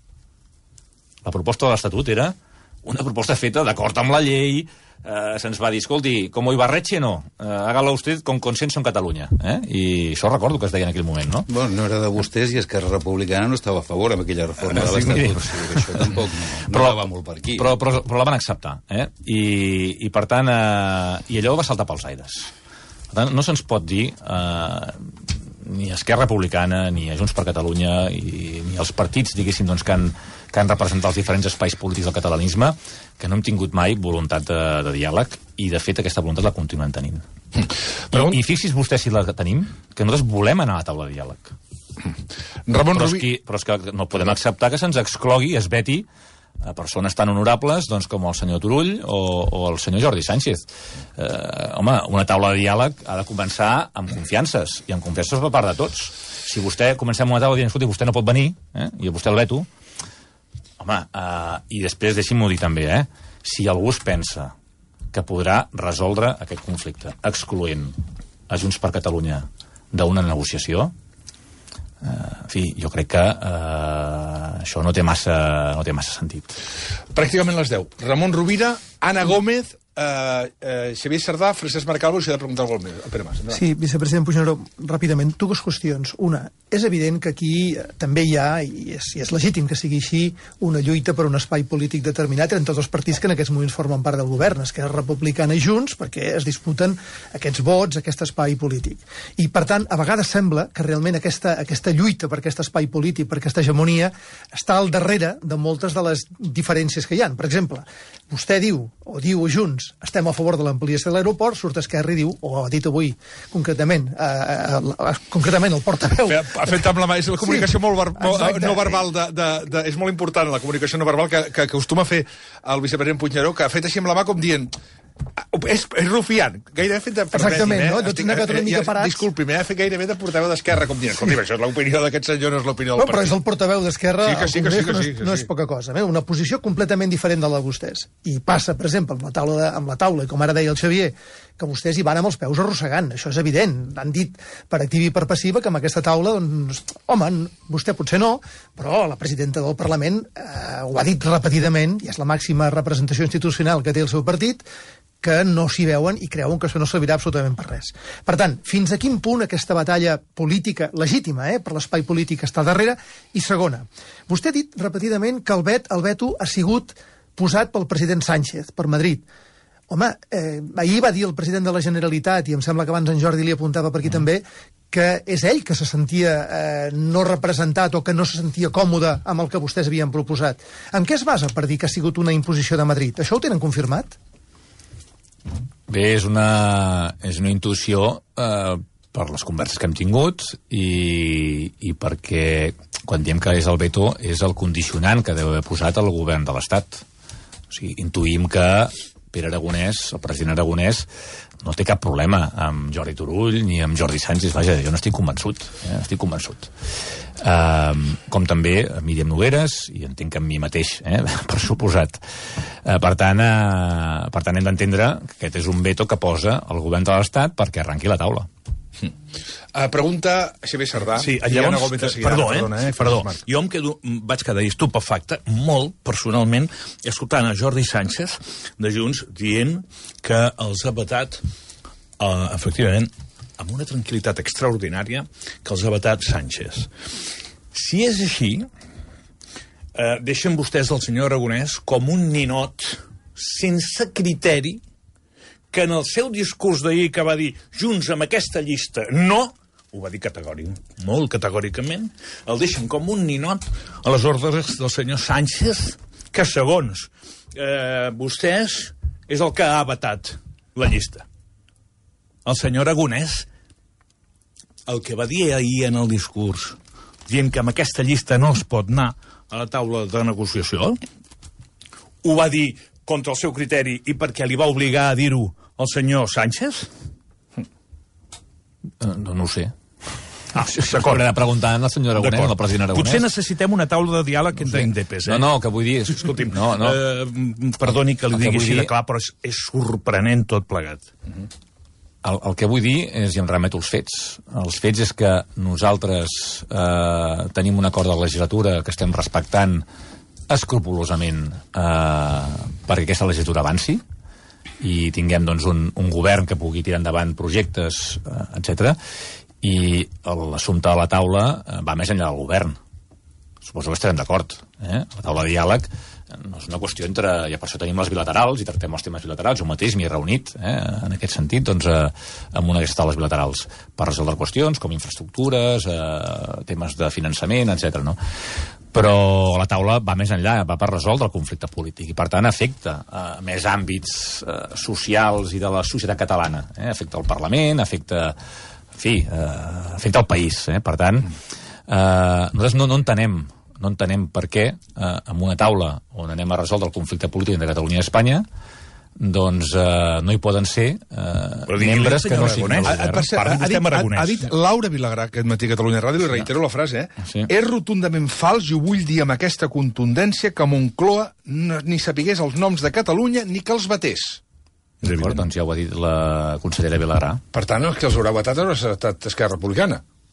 La proposta de l'Estatut era una proposta feta d'acord amb la llei, eh, se'ns va dir, escolti, com ho Ibarretxe, no, eh, hágalo usted con consenso en Catalunya. Eh? I això recordo que es deia en aquell moment, no? Bueno, no era de vostès i Esquerra Republicana no estava a favor amb aquella reforma de l'Estatut. O sigui, això tampoc no, no però, va molt per aquí. Però, però, però la van acceptar, eh? I, i per tant, eh, i allò va saltar pels aires. Per tant, no se'ns pot dir... Eh, ni Esquerra Republicana, ni a Junts per Catalunya, i, ni els partits, diguéssim, doncs, que han, que han representat els diferents espais polítics del catalanisme, que no hem tingut mai voluntat de, de diàleg, i de fet aquesta voluntat la continuem tenint. Però... I, i fixi's vostè si la tenim, que nosaltres volem anar a la taula de diàleg. Ramon però, Rubí... és que, però és que no podem acceptar que se'ns exclogui, es veti, a persones tan honorables doncs, com el senyor Turull o, o el senyor Jordi Sánchez. Eh, home, una taula de diàleg ha de començar amb confiances, i amb confiances per part de tots. Si vostè comencem una taula dient, escolti, vostè no pot venir, eh, i a vostè el veto, home, eh, i després deixi'm-ho dir també, eh, si algú es pensa que podrà resoldre aquest conflicte excloent a Junts per Catalunya d'una negociació, Uh, en fi, jo crec que uh, això no té, massa, no té massa sentit. Pràcticament les deu. Ramon Rovira, Anna Gómez, Uh, uh, Xavier Sardà, Francesc Marcalvo, us he de preguntar alguna cosa més. Pere Mas, endavant. Sí, vicepresident Puigneró, ràpidament, dues qüestions. Una, és evident que aquí també hi ha, i és, i és legítim que sigui així, una lluita per un espai polític determinat entre dos partits que en aquests moments formen part del govern, Esquerra Republicana i Junts, perquè es disputen aquests vots, aquest espai polític. I, per tant, a vegades sembla que realment aquesta, aquesta lluita per aquest espai polític, per aquesta hegemonia, està al darrere de moltes de les diferències que hi ha. Per exemple, vostè diu, o diu Junts, estem a favor de l'ampliació de l'aeroport, surt Esquerra i diu, o ha dit avui concretament, eh, eh, concretament el portaveu... Ha fet amb la mà, és la comunicació sí, molt bar, exacte. no verbal, de, de, de, és molt important la comunicació no verbal que, que, que acostuma a fer el vicepresident Puigneró, que ha fet així amb la mà com dient... És, és rufiant, gairebé fet de... Exactament, eh? no? Estic, una una mica parats. Disculpi, m'ha fet gairebé de portaveu d'Esquerra, com dient, escolti, això és l'opinió d'aquest senyor, no és l'opinió del no, partit. però és el portaveu d'Esquerra sí, que sí, que sí, que no, sí, és, que no sí. és poca cosa, eh? Una posició completament diferent de la de vostès. I passa, per exemple, amb la taula, de, amb la taula, com ara deia el Xavier, que vostès hi van amb els peus arrossegant, això és evident. Han dit per activa i per passiva que amb aquesta taula, doncs, home, vostè potser no, però la presidenta del Parlament eh, ho ha dit repetidament, i és la màxima representació institucional que té el seu partit, que no s'hi veuen i creuen que això no servirà absolutament per res. Per tant, fins a quin punt aquesta batalla política, legítima, eh, per l'espai polític està darrere? I segona, vostè ha dit repetidament que el, vet, el veto ha sigut posat pel president Sánchez, per Madrid. Home, eh, ahir va dir el president de la Generalitat, i em sembla que abans en Jordi li apuntava per aquí mm. també, que és ell que se sentia eh, no representat o que no se sentia còmode amb el que vostès havien proposat. En què es basa per dir que ha sigut una imposició de Madrid? Això ho tenen confirmat? Bé, és una, és una intuïció eh, per les converses que hem tingut i, i perquè quan diem que és el veto és el condicionant que deu haver posat el govern de l'Estat. O sigui, intuïm que Pere Aragonès, el president Aragonès, no té cap problema amb Jordi Turull ni amb Jordi Sánchez. Vaja, jo n'estic convençut, eh? estic convençut. Uh, com també a Míriam Nogueres, i entenc que amb mi mateix, eh? per suposat. Uh, per, tant, uh, per tant, hem d'entendre que aquest és un veto que posa el govern de l'Estat perquè arranqui la taula. Hm. Uh, pregunta Xavier Sardà. Sí, llavors, eh, perdó, eh? Perdona, eh? Perdó. Jo em quedo, vaig quedar estupefacte, molt, personalment, escoltant a Jordi Sánchez, de Junts, dient que els ha vetat, uh, efectivament, amb una tranquil·litat extraordinària, que els ha vetat Sánchez. Si és així, eh, deixen vostès el senyor Aragonès com un ninot sense criteri, que en el seu discurs d'ahir que va dir Junts amb aquesta llista no, ho va dir categòric, molt categòricament, el deixen com un ninot a les ordres del senyor Sánchez, que segons eh, vostès és el que ha vetat la llista. El senyor Aragonès, el que va dir ahir en el discurs, dient que amb aquesta llista no es pot anar a la taula de negociació, ho va dir contra el seu criteri i perquè li va obligar a dir-ho el senyor Sánchez? No, no ho sé. Ah, d'acord. Hauré de preguntar al senyor Aragonès, al president Aragonès. Potser necessitem una taula de diàleg entre indepes, eh? No, no, el que vull dir és... Escolti'm, no, no. Eh, perdoni que li el digui que així dir... de clar, però és, és sorprenent tot plegat. Uh-huh. El, el que vull dir és, i em remeto als fets, els fets és que nosaltres eh, tenim un acord de legislatura que estem respectant escrupolosament eh, perquè aquesta legislatura avanci i tinguem doncs, un, un govern que pugui tirar endavant projectes, eh, etcètera. I l'assumpte de la taula eh, va més enllà del govern. Suposo que estarem d'acord. Eh? La taula de diàleg no és una qüestió entre... Ja per això tenim les bilaterals i tractem els temes bilaterals. Jo mateix m'hi he reunit, eh, en aquest sentit, doncs, eh, amb una d'aquestes taules bilaterals per resoldre qüestions com infraestructures, eh, temes de finançament, etcètera. No? Però la taula va més enllà, va per resoldre el conflicte polític i, per tant, afecta eh, més àmbits eh, socials i de la societat catalana. Eh? Afecta el Parlament, afecta... En fi, eh, afecta el país. Eh? Per tant, eh, nosaltres no, no entenem no entenem per què, eh, amb una taula on anem a resoldre el conflicte polític entre Catalunya i Espanya, doncs eh, no hi poden ser eh, membres que no siguin del govern. Ha, ha, ha, dit, ha dit Laura Vilagrà aquest matí a Catalunya Ràdio, i reitero la frase, eh? Sí. És rotundament fals i ho vull dir amb aquesta contundència que Moncloa no, ni sapigués els noms de Catalunya ni que els batés. D'acord, doncs ja ho ha dit la consellera Vilagrà. Per tant, el que els haurà batat haurà estat Esquerra Republicana.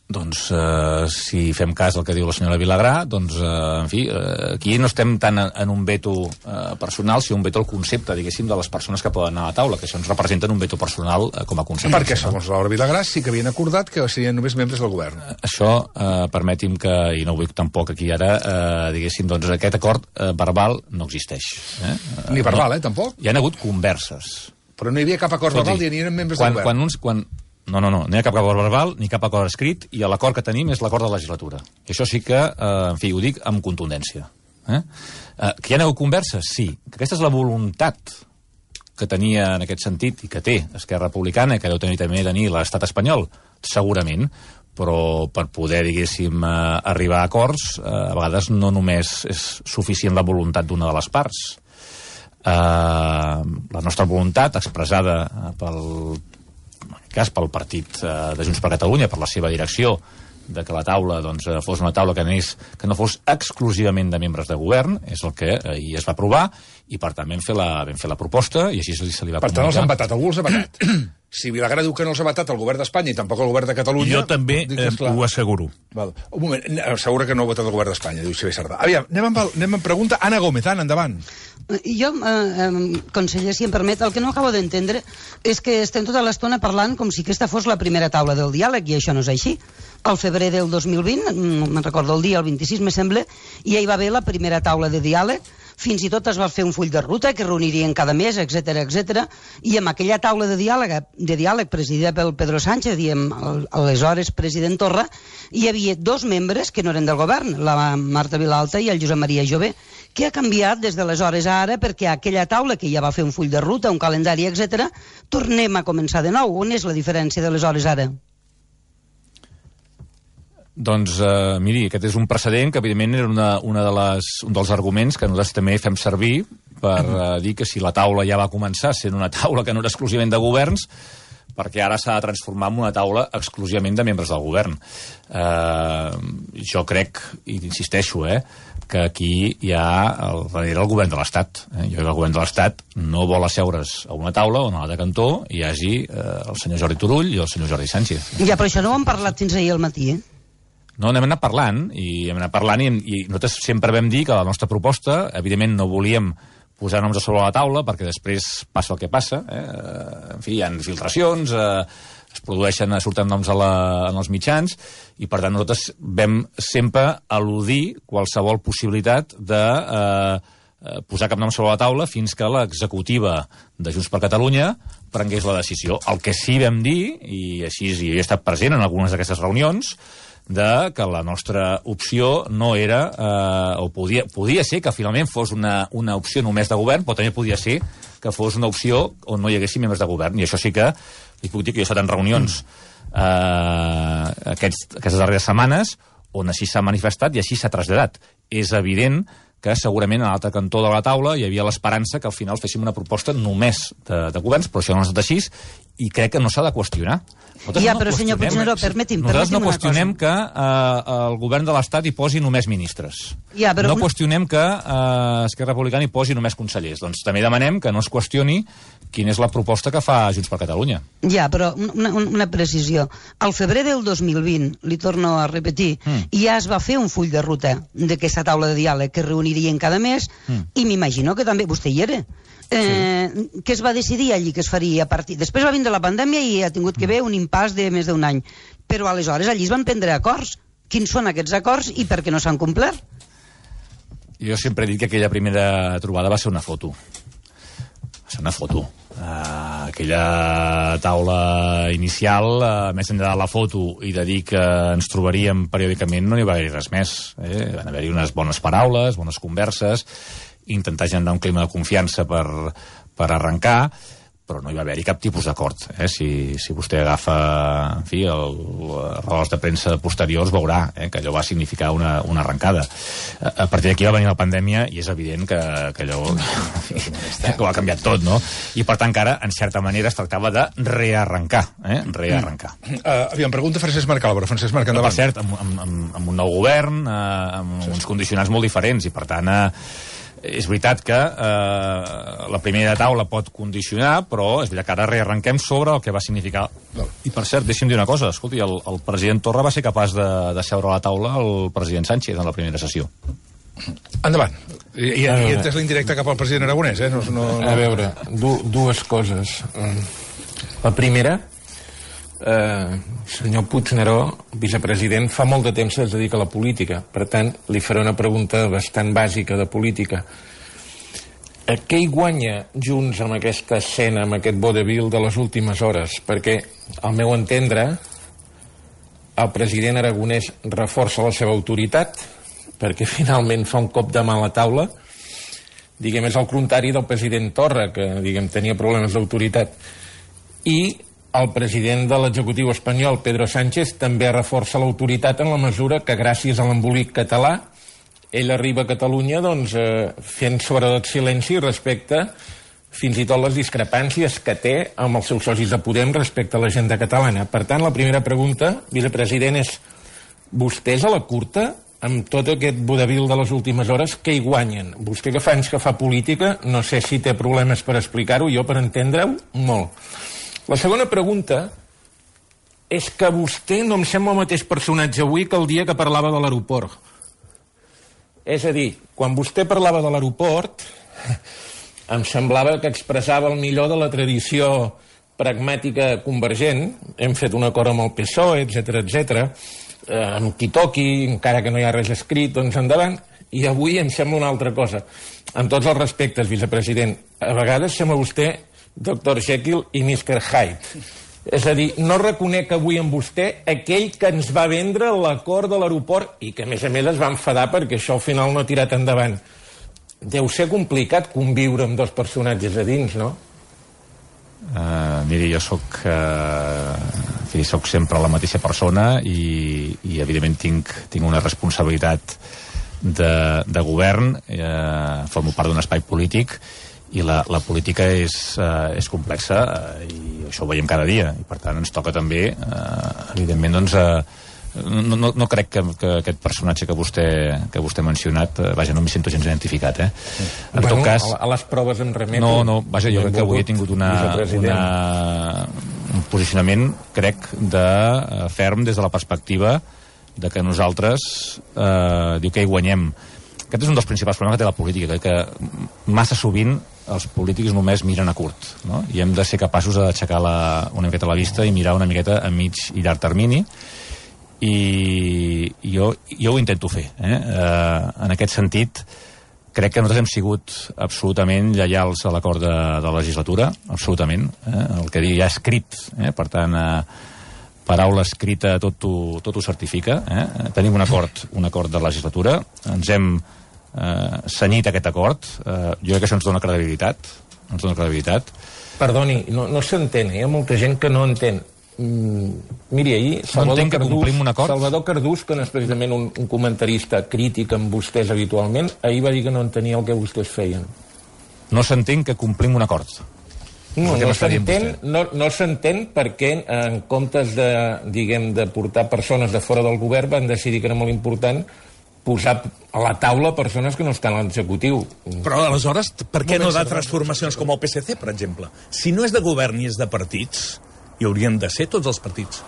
Doncs, eh, si fem cas del que diu la senyora Vilagrà, doncs, eh, en fi, eh, aquí no estem tant en, en un veto eh, personal, sinó un veto al concepte, diguéssim, de les persones que poden anar a la taula, que això ens representen un veto personal eh, com a concepte. Perquè, segons Laura Vilagrà, sí que havien acordat que serien només membres del govern. Eh, això, eh, permeti'm que, i no ho vull tampoc aquí ara, eh, diguéssim, doncs aquest acord eh, verbal no existeix. Eh? Ni verbal, eh, tampoc? Hi ha hagut converses. Però no hi havia cap acord Escolti, verbal, ni eren membres quan, del govern. Quan uns, quan, No, no, no, no hi ha cap acord verbal, ni cap acord escrit, i l'acord que tenim és l'acord de legislatura. I això sí que, eh, en fi, ho dic amb contundència. Eh? Eh, que hi ha hagut converses? Sí. Que aquesta és la voluntat que tenia en aquest sentit, i que té Esquerra Republicana, i que deu tenir també tenir l'estat espanyol, segurament, però per poder, diguéssim, eh, arribar a acords, eh, a vegades no només és suficient la voluntat d'una de les parts. Eh, la nostra voluntat, expressada pel en aquest cas pel partit eh, de Junts per Catalunya, per la seva direcció, de que la taula doncs, fos una taula que, anés, que no fos exclusivament de membres de govern, és el que ahir es va aprovar, i per tant vam fer la, vam fer la proposta, i així se li va per comunicar. tant, els han vetat, algú els ha vetat. Si Vilagrà diu que no els ha vetat el govern d'Espanya i tampoc el govern de Catalunya... Jo també eh, ho asseguro. Val. Un moment, assegura que no ha votat el govern d'Espanya, diu Xavier Sardà. Aviam, anem amb, el, anem amb pregunta. Anna Gómez, Anna, endavant. Jo, eh, conseller, si em permet, el que no acabo d'entendre és que estem tota l'estona parlant com si aquesta fos la primera taula del diàleg, i això no és així. Al febrer del dos mil vint, me'n recordo el dia, el vint-i-sis, me sembla, i ja hi va haver la primera taula de diàleg, fins i tot es va fer un full de ruta que reunirien cada mes, etcètera, etcètera, i amb aquella taula de diàleg, de diàleg presidida pel Pedro Sánchez i amb el, aleshores president Torra, hi havia dos membres que no eren del govern, la Marta Vilalta i el Josep Maria Jové. Què ha canviat des d'aleshores a ara perquè aquella taula que ja va fer un full de ruta, un calendari, etcètera, tornem a començar de nou? On és la diferència d'aleshores ara? Doncs, eh, miri, aquest és un precedent que, evidentment, era una, una de les, un dels arguments que nosaltres també fem servir per eh, dir que si la taula ja va començar sent una taula que no era exclusivament de governs, perquè ara s'ha de transformar en una taula exclusivament de membres del govern. Eh, jo crec, i insisteixo, eh, que aquí hi ha el, darrere el govern de l'Estat. Eh? Jo crec que el govern de l'Estat no vol asseure's a una taula on a l'altre cantó hi hagi eh, el senyor Jordi Turull i el senyor Jordi Sánchez. Ja, però això no ho hem parlat fins ahir al matí, eh? No, n'hem anat parlant, i hem anat parlant, i, i nosaltres sempre vam dir que la nostra proposta, evidentment, no volíem posar noms a sobre la taula, perquè després passa el que passa, eh? En fi, hi ha filtracions, eh, es produeixen, surten noms a la, en els mitjans, i per tant nosaltres vam sempre al·ludir qualsevol possibilitat de eh, posar cap nom sobre la taula fins que l'executiva de Junts per Catalunya prengués la decisió. El que sí vam dir, i així jo he estat present en algunes d'aquestes reunions, de que la nostra opció no era, eh, o podia, podia ser que finalment fos una, una opció només de govern, però també podia ser que fos una opció on no hi haguessin membres de govern. I això sí que, li puc dir que jo he estat en reunions eh, aquests, aquestes darreres setmanes on així s'ha manifestat i així s'ha traslladat. És evident que segurament a l'altre cantó de la taula hi havia l'esperança que al final féssim una proposta només de, de governs, però això no ha estat així i crec que no s'ha de qüestionar. Nosaltres ja, no però senyor Puigneró, permeti'm, Nosaltres permeti'm no qüestionem que eh, el govern de l'Estat hi posi només ministres. Ja, però no una... qüestionem que eh, Esquerra Republicana hi posi només consellers. Doncs també demanem que no es qüestioni quina és la proposta que fa Junts per Catalunya. Ja, però una, una precisió. Al febrer del dos mil vint, li torno a repetir, mm. ja es va fer un full de ruta d'aquesta taula de diàleg que reunirien cada mes, mm. i m'imagino que també vostè hi era. Eh, sí. Què es va decidir allí que es faria a partir... Després va vindre la pandèmia i ha tingut que haver un impàs de més d'un any. Però aleshores allí es van prendre acords. Quins són aquests acords i per què no s'han complert? Jo sempre he dit que aquella primera trobada va ser una foto. Va ser una foto. Uh, aquella taula inicial, uh, més enllà de la foto i de dir que ens trobaríem periòdicament, no hi va haver res més. Eh? Van haver-hi unes bones paraules, bones converses, intentar generar un clima de confiança per, per arrencar, però no hi va haver-hi cap tipus d'acord. Eh? Si, si vostè agafa, en fi, el, els relats de premsa posteriors, veurà eh, que allò va significar una, una arrencada. A, a partir d'aquí va venir la pandèmia i és evident que, que allò que ho ha canviat tot, no? I per tant que ara, en certa manera, es tractava de rearrencar. Eh? Rearrencar. Mm. Uh, aviam, pregunta Francesc Marc Álvaro. Francesc Marc, endavant. Per cert, amb, amb, amb un nou govern, uh, amb uns condicionants molt diferents, i per tant... Uh, és veritat que eh, la primera taula pot condicionar, però és veritat que ara rearrenquem sobre el que va significar. I per cert, deixi'm dir una cosa, escolti, el, el president Torra va ser capaç de, de seure a la taula el president Sánchez en la primera sessió. Endavant. I, i, i entes l'indirecte cap al president Aragonès, eh? No, no, no... A veure, du, dues coses. La primera, eh, senyor Puigneró, vicepresident, fa molt de temps que es dedica a la política. Per tant, li faré una pregunta bastant bàsica de política. Eh, què hi guanya Junts amb aquesta escena, amb aquest vodevil de les últimes hores? Perquè, al meu entendre, el president Aragonès reforça la seva autoritat, perquè finalment fa un cop de mà a la taula, diguem, és el contrari del president Torra, que, diguem, tenia problemes d'autoritat. I el president de l'executiu espanyol, Pedro Sánchez, també reforça l'autoritat en la mesura que, gràcies a l'embolic català, ell arriba a Catalunya, doncs, eh, fent sobretot silenci respecte fins i tot les discrepàncies que té amb els seus socis de Podem respecte a l'agenda catalana. Per tant, la primera pregunta, vicepresident, és vostès a la curta, amb tot aquest vodevil de les últimes hores, què hi guanyen? Vostè que fa anys que fa política, no sé si té problemes per explicar-ho, jo per entendre-ho, molt. La segona pregunta és que vostè no em sembla el mateix personatge avui que el dia que parlava de l'aeroport. És a dir, quan vostè parlava de l'aeroport, em semblava que expressava el millor de la tradició pragmàtica convergent, hem fet un acord amb el P S O E, etcètera, etcètera, Eh, amb qui toqui, encara que no hi ha res escrit, doncs endavant. I avui em sembla una altra cosa. Amb tots els respectes, vicepresident, a vegades sembla vostè doctor Jekyll i mister Hyde. És a dir, no reconec avui en vostè aquell que ens va vendre l'acord de l'aeroport i que, a més a més, es va enfadar perquè això al final no ha tirat endavant. Deu ser complicat conviure amb dos personatges a dins, no? Uh, miri, jo soc uh, soc sempre la mateixa persona i, i evidentment tinc, tinc una responsabilitat de, de govern, uh, formo part d'un espai polític i la, la política és, uh, és complexa uh, i això ho veiem cada dia i per tant ens toca també uh, evidentment doncs uh, no, no, no crec que, que aquest personatge que vostè, que vostè ha mencionat, eh, vaja, no m'hi sento gens identificat, eh? En bueno, tot cas... A les proves em remeto... No, no, vaja, jo crec que avui he tingut una, una, un posicionament, crec, de uh, ferm des de la perspectiva de que nosaltres, eh, diu que hi guanyem. Aquest és un dels principals problemes que té la política, que massa sovint els polítics només miren a curt, no? I hem de ser capaços d'aixecar una miqueta la vista i mirar una miqueta a mig i llarg termini, i jo, jo ho intento fer, eh? Eh, en aquest sentit crec que nosaltres hem sigut absolutament lleials a l'acord de, de la legislatura, absolutament, eh? El que diu ja escrit, eh? Per tant, eh, paraula escrita tot ho, tot ho certifica, eh? Tenim un acord, un acord de legislatura, ens hem eh, cenyit aquest acord, eh, jo crec que això ens dona credibilitat, ens dona credibilitat. Perdoni, no, no s'entén, hi ha molta gent que no entén. Mm, miri, ahir Salvador, no Cardús, Salvador Cardús, que no és precisament un, un comentarista crític amb vostès habitualment, ahir va dir que no entenia el que vostès feien. No s'entén que complim un acord. No, no s'entén, no, no s'entén perquè en comptes de, diguem, de portar persones de fora del govern van decidir que era molt important posar a la taula persones que no estan a l'executiu. Però aleshores, per què no d'altres formacions com el P S C, per exemple? Si no és de govern i és de partits, hi haurien de ser tots els partits.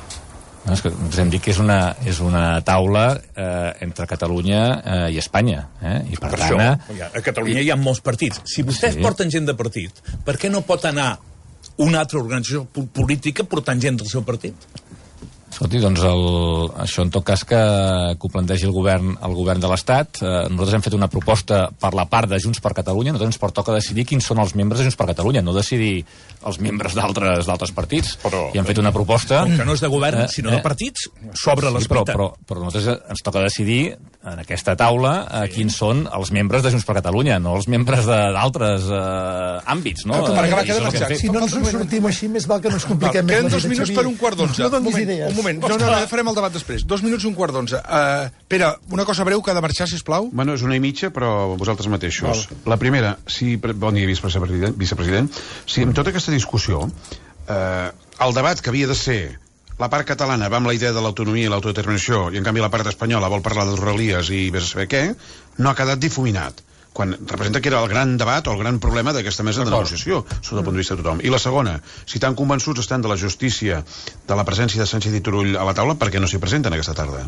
No, és que ens hem dit que és una, és una taula eh, entre Catalunya eh, i Espanya. Eh? I per, per tant, això, ja, a Catalunya i... hi ha molts partits. Si vostès sí. porten gent de partit, per què no pot anar una altra organització política portant gent del seu partit? Escolti, doncs el, això en tot cas que, que ho plantegi el govern, el govern de l'Estat. Eh, nosaltres hem fet una proposta per la part de Junts per Catalunya, nosaltres ens toca decidir quins són els membres de Junts per Catalunya, no decidir els membres d'altres d'altres partits. Però, i hem fet una proposta... Com que no és de govern, eh, sinó de partits, s'obre sí, l'esperit. Però, però, però nosaltres ens toca decidir en aquesta taula eh, sí. quins són els membres de Junts per Catalunya, no els membres d'altres eh, àmbits, no? Per acabar, queda marxat. Si no ens en sortim així, més val que no ens compliquem més. Queden dos minuts per un quart d'onze. No donis idees. Un moment, no, no, no, farem el debat després. Dos minuts i un quart d'onze. Uh, Pere, una cosa breu que ha de marxar, sisplau. Bueno, és una i mitja, però vosaltres mateixos. Val. La primera, si, bon dia, vicepresident, vicepresident, si amb tota aquesta discussió, eh, el debat que havia de ser la part catalana va amb la idea de l'autonomia i l'autodeterminació, i en canvi la part espanyola vol parlar de Rodalies i vés a saber què, no ha quedat difuminat. quan representa que era el gran debat o el gran problema d'aquesta mesa de negociació, sota el punt de vista de tothom. I la segona, si tan convençuts estan de la justícia, de la presència de Sánchez i Turull a la taula, per què no s'hi presenten aquesta tarda?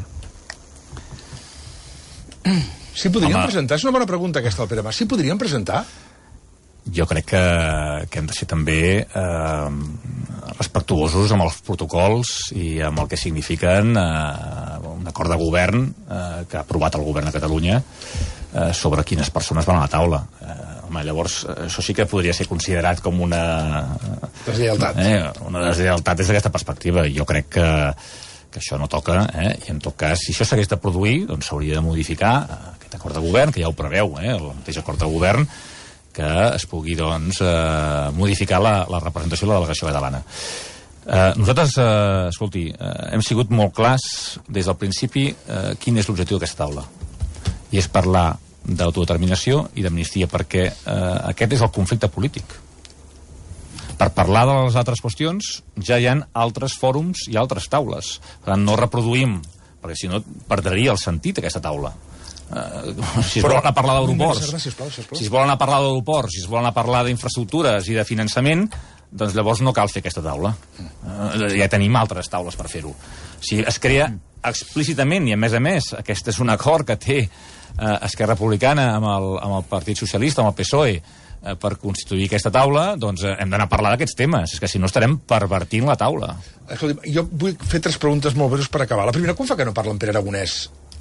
Sí, podríem Home. presentar? És una bona pregunta aquesta, el Pere Mas. Sí, podríem presentar? Jo crec que, que hem de ser també eh, respectuosos amb els protocols i amb el que signifiquen eh, un acord de govern eh, que ha aprovat el govern de Catalunya eh, sobre quines persones van a la taula. Eh, home, llavors, això sí que podria ser considerat com una... Deslleialtat. Eh, una deslleialtat des d'aquesta perspectiva. Jo crec que, que això no toca, eh, i en tot cas, si això s'hagués de produir, doncs s'hauria de modificar aquest acord de govern, que ja ho preveu, eh, el mateix acord de govern, que es pugui, doncs, eh, modificar la, la representació de la delegació catalana. Eh, nosaltres, eh, escolti, eh, hem sigut molt clars des del principi eh, quin és l'objectiu d'aquesta taula. I és parlar d'autodeterminació i d'amnistia, perquè eh, aquest és el conflicte polític. Per parlar de les altres qüestions ja hi ha altres fòrums i altres taules. Per tant, no reproduïm, perquè si no perdria el sentit aquesta taula. Uh, si es volen a parlar d'aeroports, si es volen a parlar d'aeroports, si es volen a parlar d'infraestructures i de finançament, doncs llavors no cal fer aquesta taula. Uh, ja tenim altres taules per fer-ho. Si es crea explícitament, i a més a més, aquest és un acord que té uh, Esquerra Republicana amb el, amb el Partit Socialista, amb el P S O E, uh, per constituir aquesta taula, doncs uh, hem d'anar a parlar d'aquests temes. És que si no estarem pervertint la taula. Escolta, jo vull fer tres preguntes molt breus per acabar. La primera, com fa que no parla en Pere Aragonès?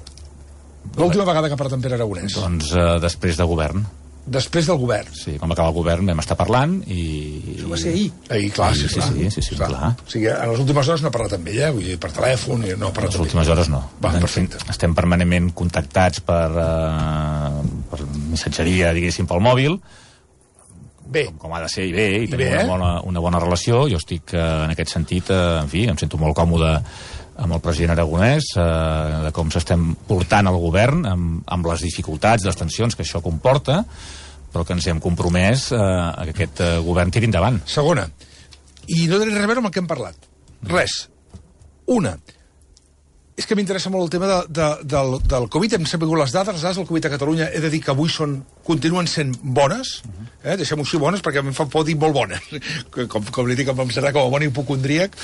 L'última vegada que ha parlat amb Pere Aragonès. Doncs uh, després de govern. Després del govern? Sí, com acaba el govern vam estar parlant i... Això va ser ahir. Ahir, clar, sí, sí, clar. Sí, sí, sí, clar. clar. O sigui, en les últimes hores no ha parlat amb ella, vull dir, per telèfon, i no ha parlat amb ella. En les últimes hores no. Va, perfecte. Estem permanentment contactats per, uh, per missatgeria, diguéssim, pel mòbil. Bé. Com, com ha de ser, i bé, i, I tenim bé, una, bona, una bona relació. Jo estic, uh, en aquest sentit, uh, en fi, em sento molt còmode amb el president Aragonès, eh, de com s'estem portant al govern, amb, amb les dificultats, les tensions que això comporta, però que ens hem compromès eh, a que aquest eh, govern tiri endavant. Segona, i no té res a veure amb el que hem parlat. Res. Una, és que m'interessa molt el tema de, de, del, del Covid. Hem sabut les dades, les dades del Covid a Catalunya, he de dir que avui són, continuen sent bones, eh? Deixem-ho així bones, perquè em fa por dir molt bones. Com, com li dic, em serà com a bon hipocondríac.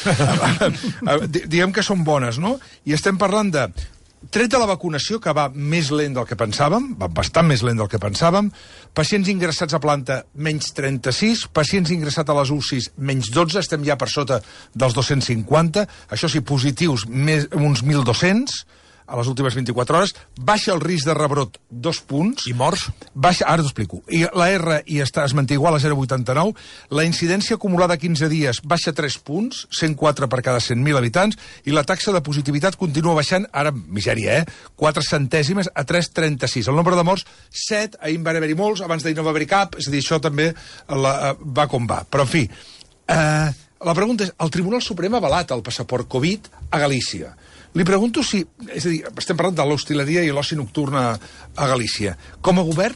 Diguem que són bones, no? I estem parlant de... Tret de la vacunació, que va més lent del que pensàvem, va bastant més lent del que pensàvem, pacients ingressats a planta menys trenta-sis, pacients ingressats a les U C Is menys dotze, estem ja per sota dels dos-cents cinquanta, això sí, positius més, uns mil dos-cents a les últimes vint-i-quatre hores, baixa el risc de rebrot dos punts. I morts? Baixa, ara t'ho explico. I la R i està, es manté igual a zero coma vuitanta-nou, la incidència acumulada a quinze dies baixa tres punts, cent quatre per cada cent mil habitants, i la taxa de positivitat continua baixant, ara, misèria, eh? quatre centèsimes a tres coma trenta-sis. El nombre de morts, set, ahir en van haver-hi molts, abans d'ahir no va haver-hi cap, és a dir, això també la, va com va. Però, en fi, eh, la pregunta és, el Tribunal Suprem ha avalat el passaport Covid a Galícia. Li pregunto si... És a dir, estem parlant de l'hostaleria i l'oci nocturna a Galícia. Com a govern,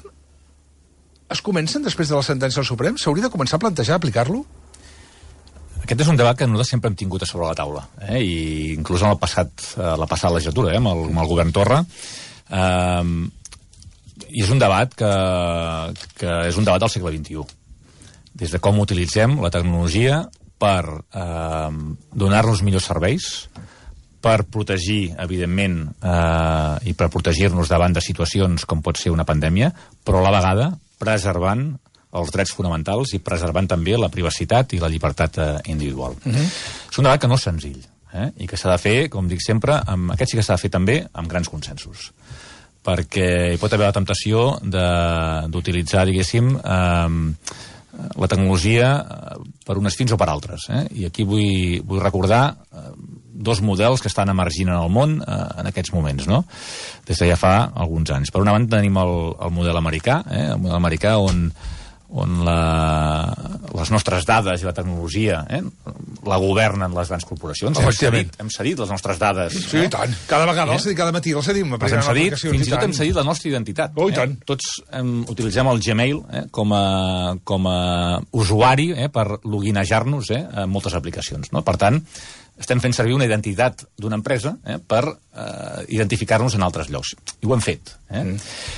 es comencen després de la sentència del Suprem? S'hauria de començar a plantejar aplicar-lo? Aquest és un debat que nosaltres sempre hem tingut a sobre la taula, eh? I inclús en el passat, la passada legislatura, eh? amb, el, amb el govern Torra. Eh, I és un debat que, que és un debat del segle vint-i-u. Des de com utilitzem la tecnologia per eh, donar-nos millors serveis, per protegir, evidentment, eh, i per protegir-nos davant de situacions com pot ser una pandèmia, però a la vegada preservant els drets fonamentals i preservant també la privacitat i la llibertat eh, individual. Uh-huh. És un debat que no és senzill, eh, i que s'ha de fer, com dic sempre, amb, aquest sí que s'ha de fer també amb grans consensos, perquè hi pot haver la temptació d'utilitzar, diguéssim, eh, la tecnologia per unes fins o per altres. Eh? I aquí vull, vull recordar eh, dos models que estan emergint en el món eh, en aquests moments, no? Des de ja fa alguns anys. Per una banda tenim el, el model americà, eh? el model americà on, on la, les nostres dades i la tecnologia eh? la governen les grans corporacions. Hem cedit, hem cedit les nostres dades. Sí, eh? i tant. Cada vegada, eh? cada matí els cedim. Les hem cedit, fins i tot hem cedit la nostra identitat. Oh, eh? Tots hem, utilitzem el Gmail eh? com, a, com a usuari eh? per loginejar-nos eh? en moltes aplicacions. No? Per tant, estem fent servir una identitat d'una empresa eh, per eh, identificar-nos en altres llocs. I ho hem fet. Eh? Mm.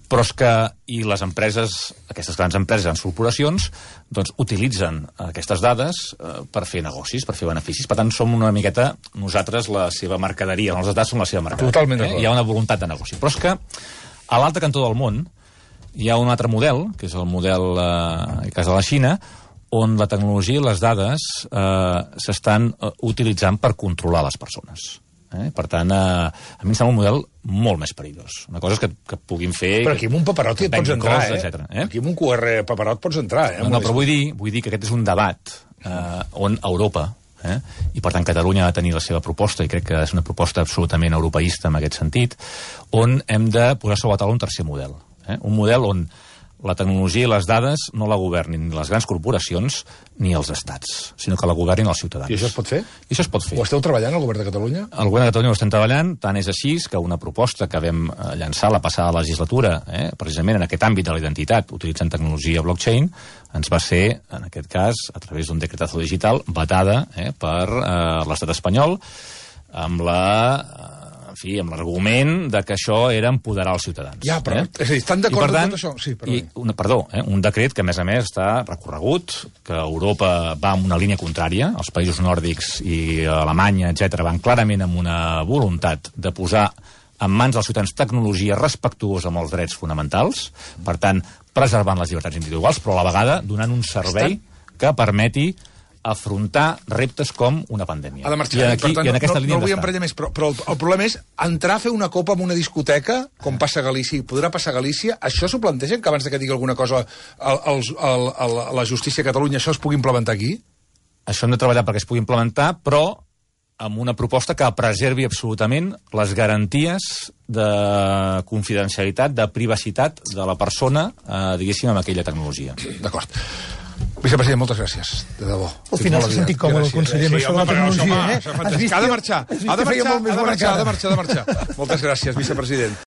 però és que i les empreses, aquestes grans empreses, grans corporacions, doncs utilitzen aquestes dades eh, per fer negocis, per fer beneficis. Per tant, som una miqueta, nosaltres, la seva mercaderia, els dades són la seva mercaderia. Totalment d'acord. Eh? Hi ha una voluntat de negoci. Però és que a l'altre cantó del món hi ha un altre model, que és el model, eh, en cas de la Xina, on la tecnologia i les dades eh, s'estan eh, utilitzant per controlar les persones. Eh? Per tant, eh, a mi em sembla un model molt més perillós. Una cosa és que, que puguin fer... Però aquí amb un paperot hi et pots entrar, coses, eh? etcètera, eh? Aquí amb un Q R paperot pots entrar, eh? No, no, però vull dir, vull dir que aquest és un debat eh, on Europa, eh, i per tant Catalunya ha de tenir la seva proposta, i crec que és una proposta absolutament europeista en aquest sentit, on hem de posar sobre la taula un tercer model. Eh? Un model on la tecnologia i les dades no la governin ni les grans corporacions ni els estats, sinó que la governin els ciutadans. I això es pot fer? I això es pot fer. Ho esteu treballant, el govern de Catalunya? El govern de Catalunya ho estem treballant, tant és així que una proposta que vam llançar la passada legislatura, eh, precisament en aquest àmbit de la identitat, utilitzant tecnologia blockchain, ens va ser, en aquest cas, a través d'un decretazo digital, vetada eh, per eh, l'estat espanyol, amb la... en fi, amb l'argument de que això era empoderar els ciutadans. Ja, però, eh? és a dir, estan d'acord amb tot això? Sí, perdó. I, una, perdó, eh? un decret que, a més a més, està recorregut, que Europa va en una línia contrària, els països nòrdics i Alemanya, etcètera, van clarament amb una voluntat de posar en mans dels ciutadans tecnologia respectuosa amb els drets fonamentals, per tant, preservant les llibertats individuals, però a la vegada donant un servei Estan... que permeti afrontar reptes com una pandèmia. Ha de marxar. I, aquí, per tant, i en aquesta no, línia no el vull emprenyar més, però, però el, el problema és entrar a fer una copa en una discoteca, com passa a Galícia, i podrà passar a Galícia. Això s'ho plantegen, que abans de que digui alguna cosa el, el, el, el, la justícia a Catalunya, això es pugui implementar aquí? Això hem de treballar perquè es pugui implementar, però amb una proposta que preservi absolutament les garanties de confidencialitat, de privacitat de la persona, eh, diguéssim, amb aquella tecnologia. D'acord. Vicepresident, moltes gràcies, de debò. Al final s'ha sentit còmode el conseller amb això de la tecnologia, eh? Ha de marxar, ha de marxar, ha de marxar, ha de marxar, ha de marxar. Moltes gràcies, vicepresident.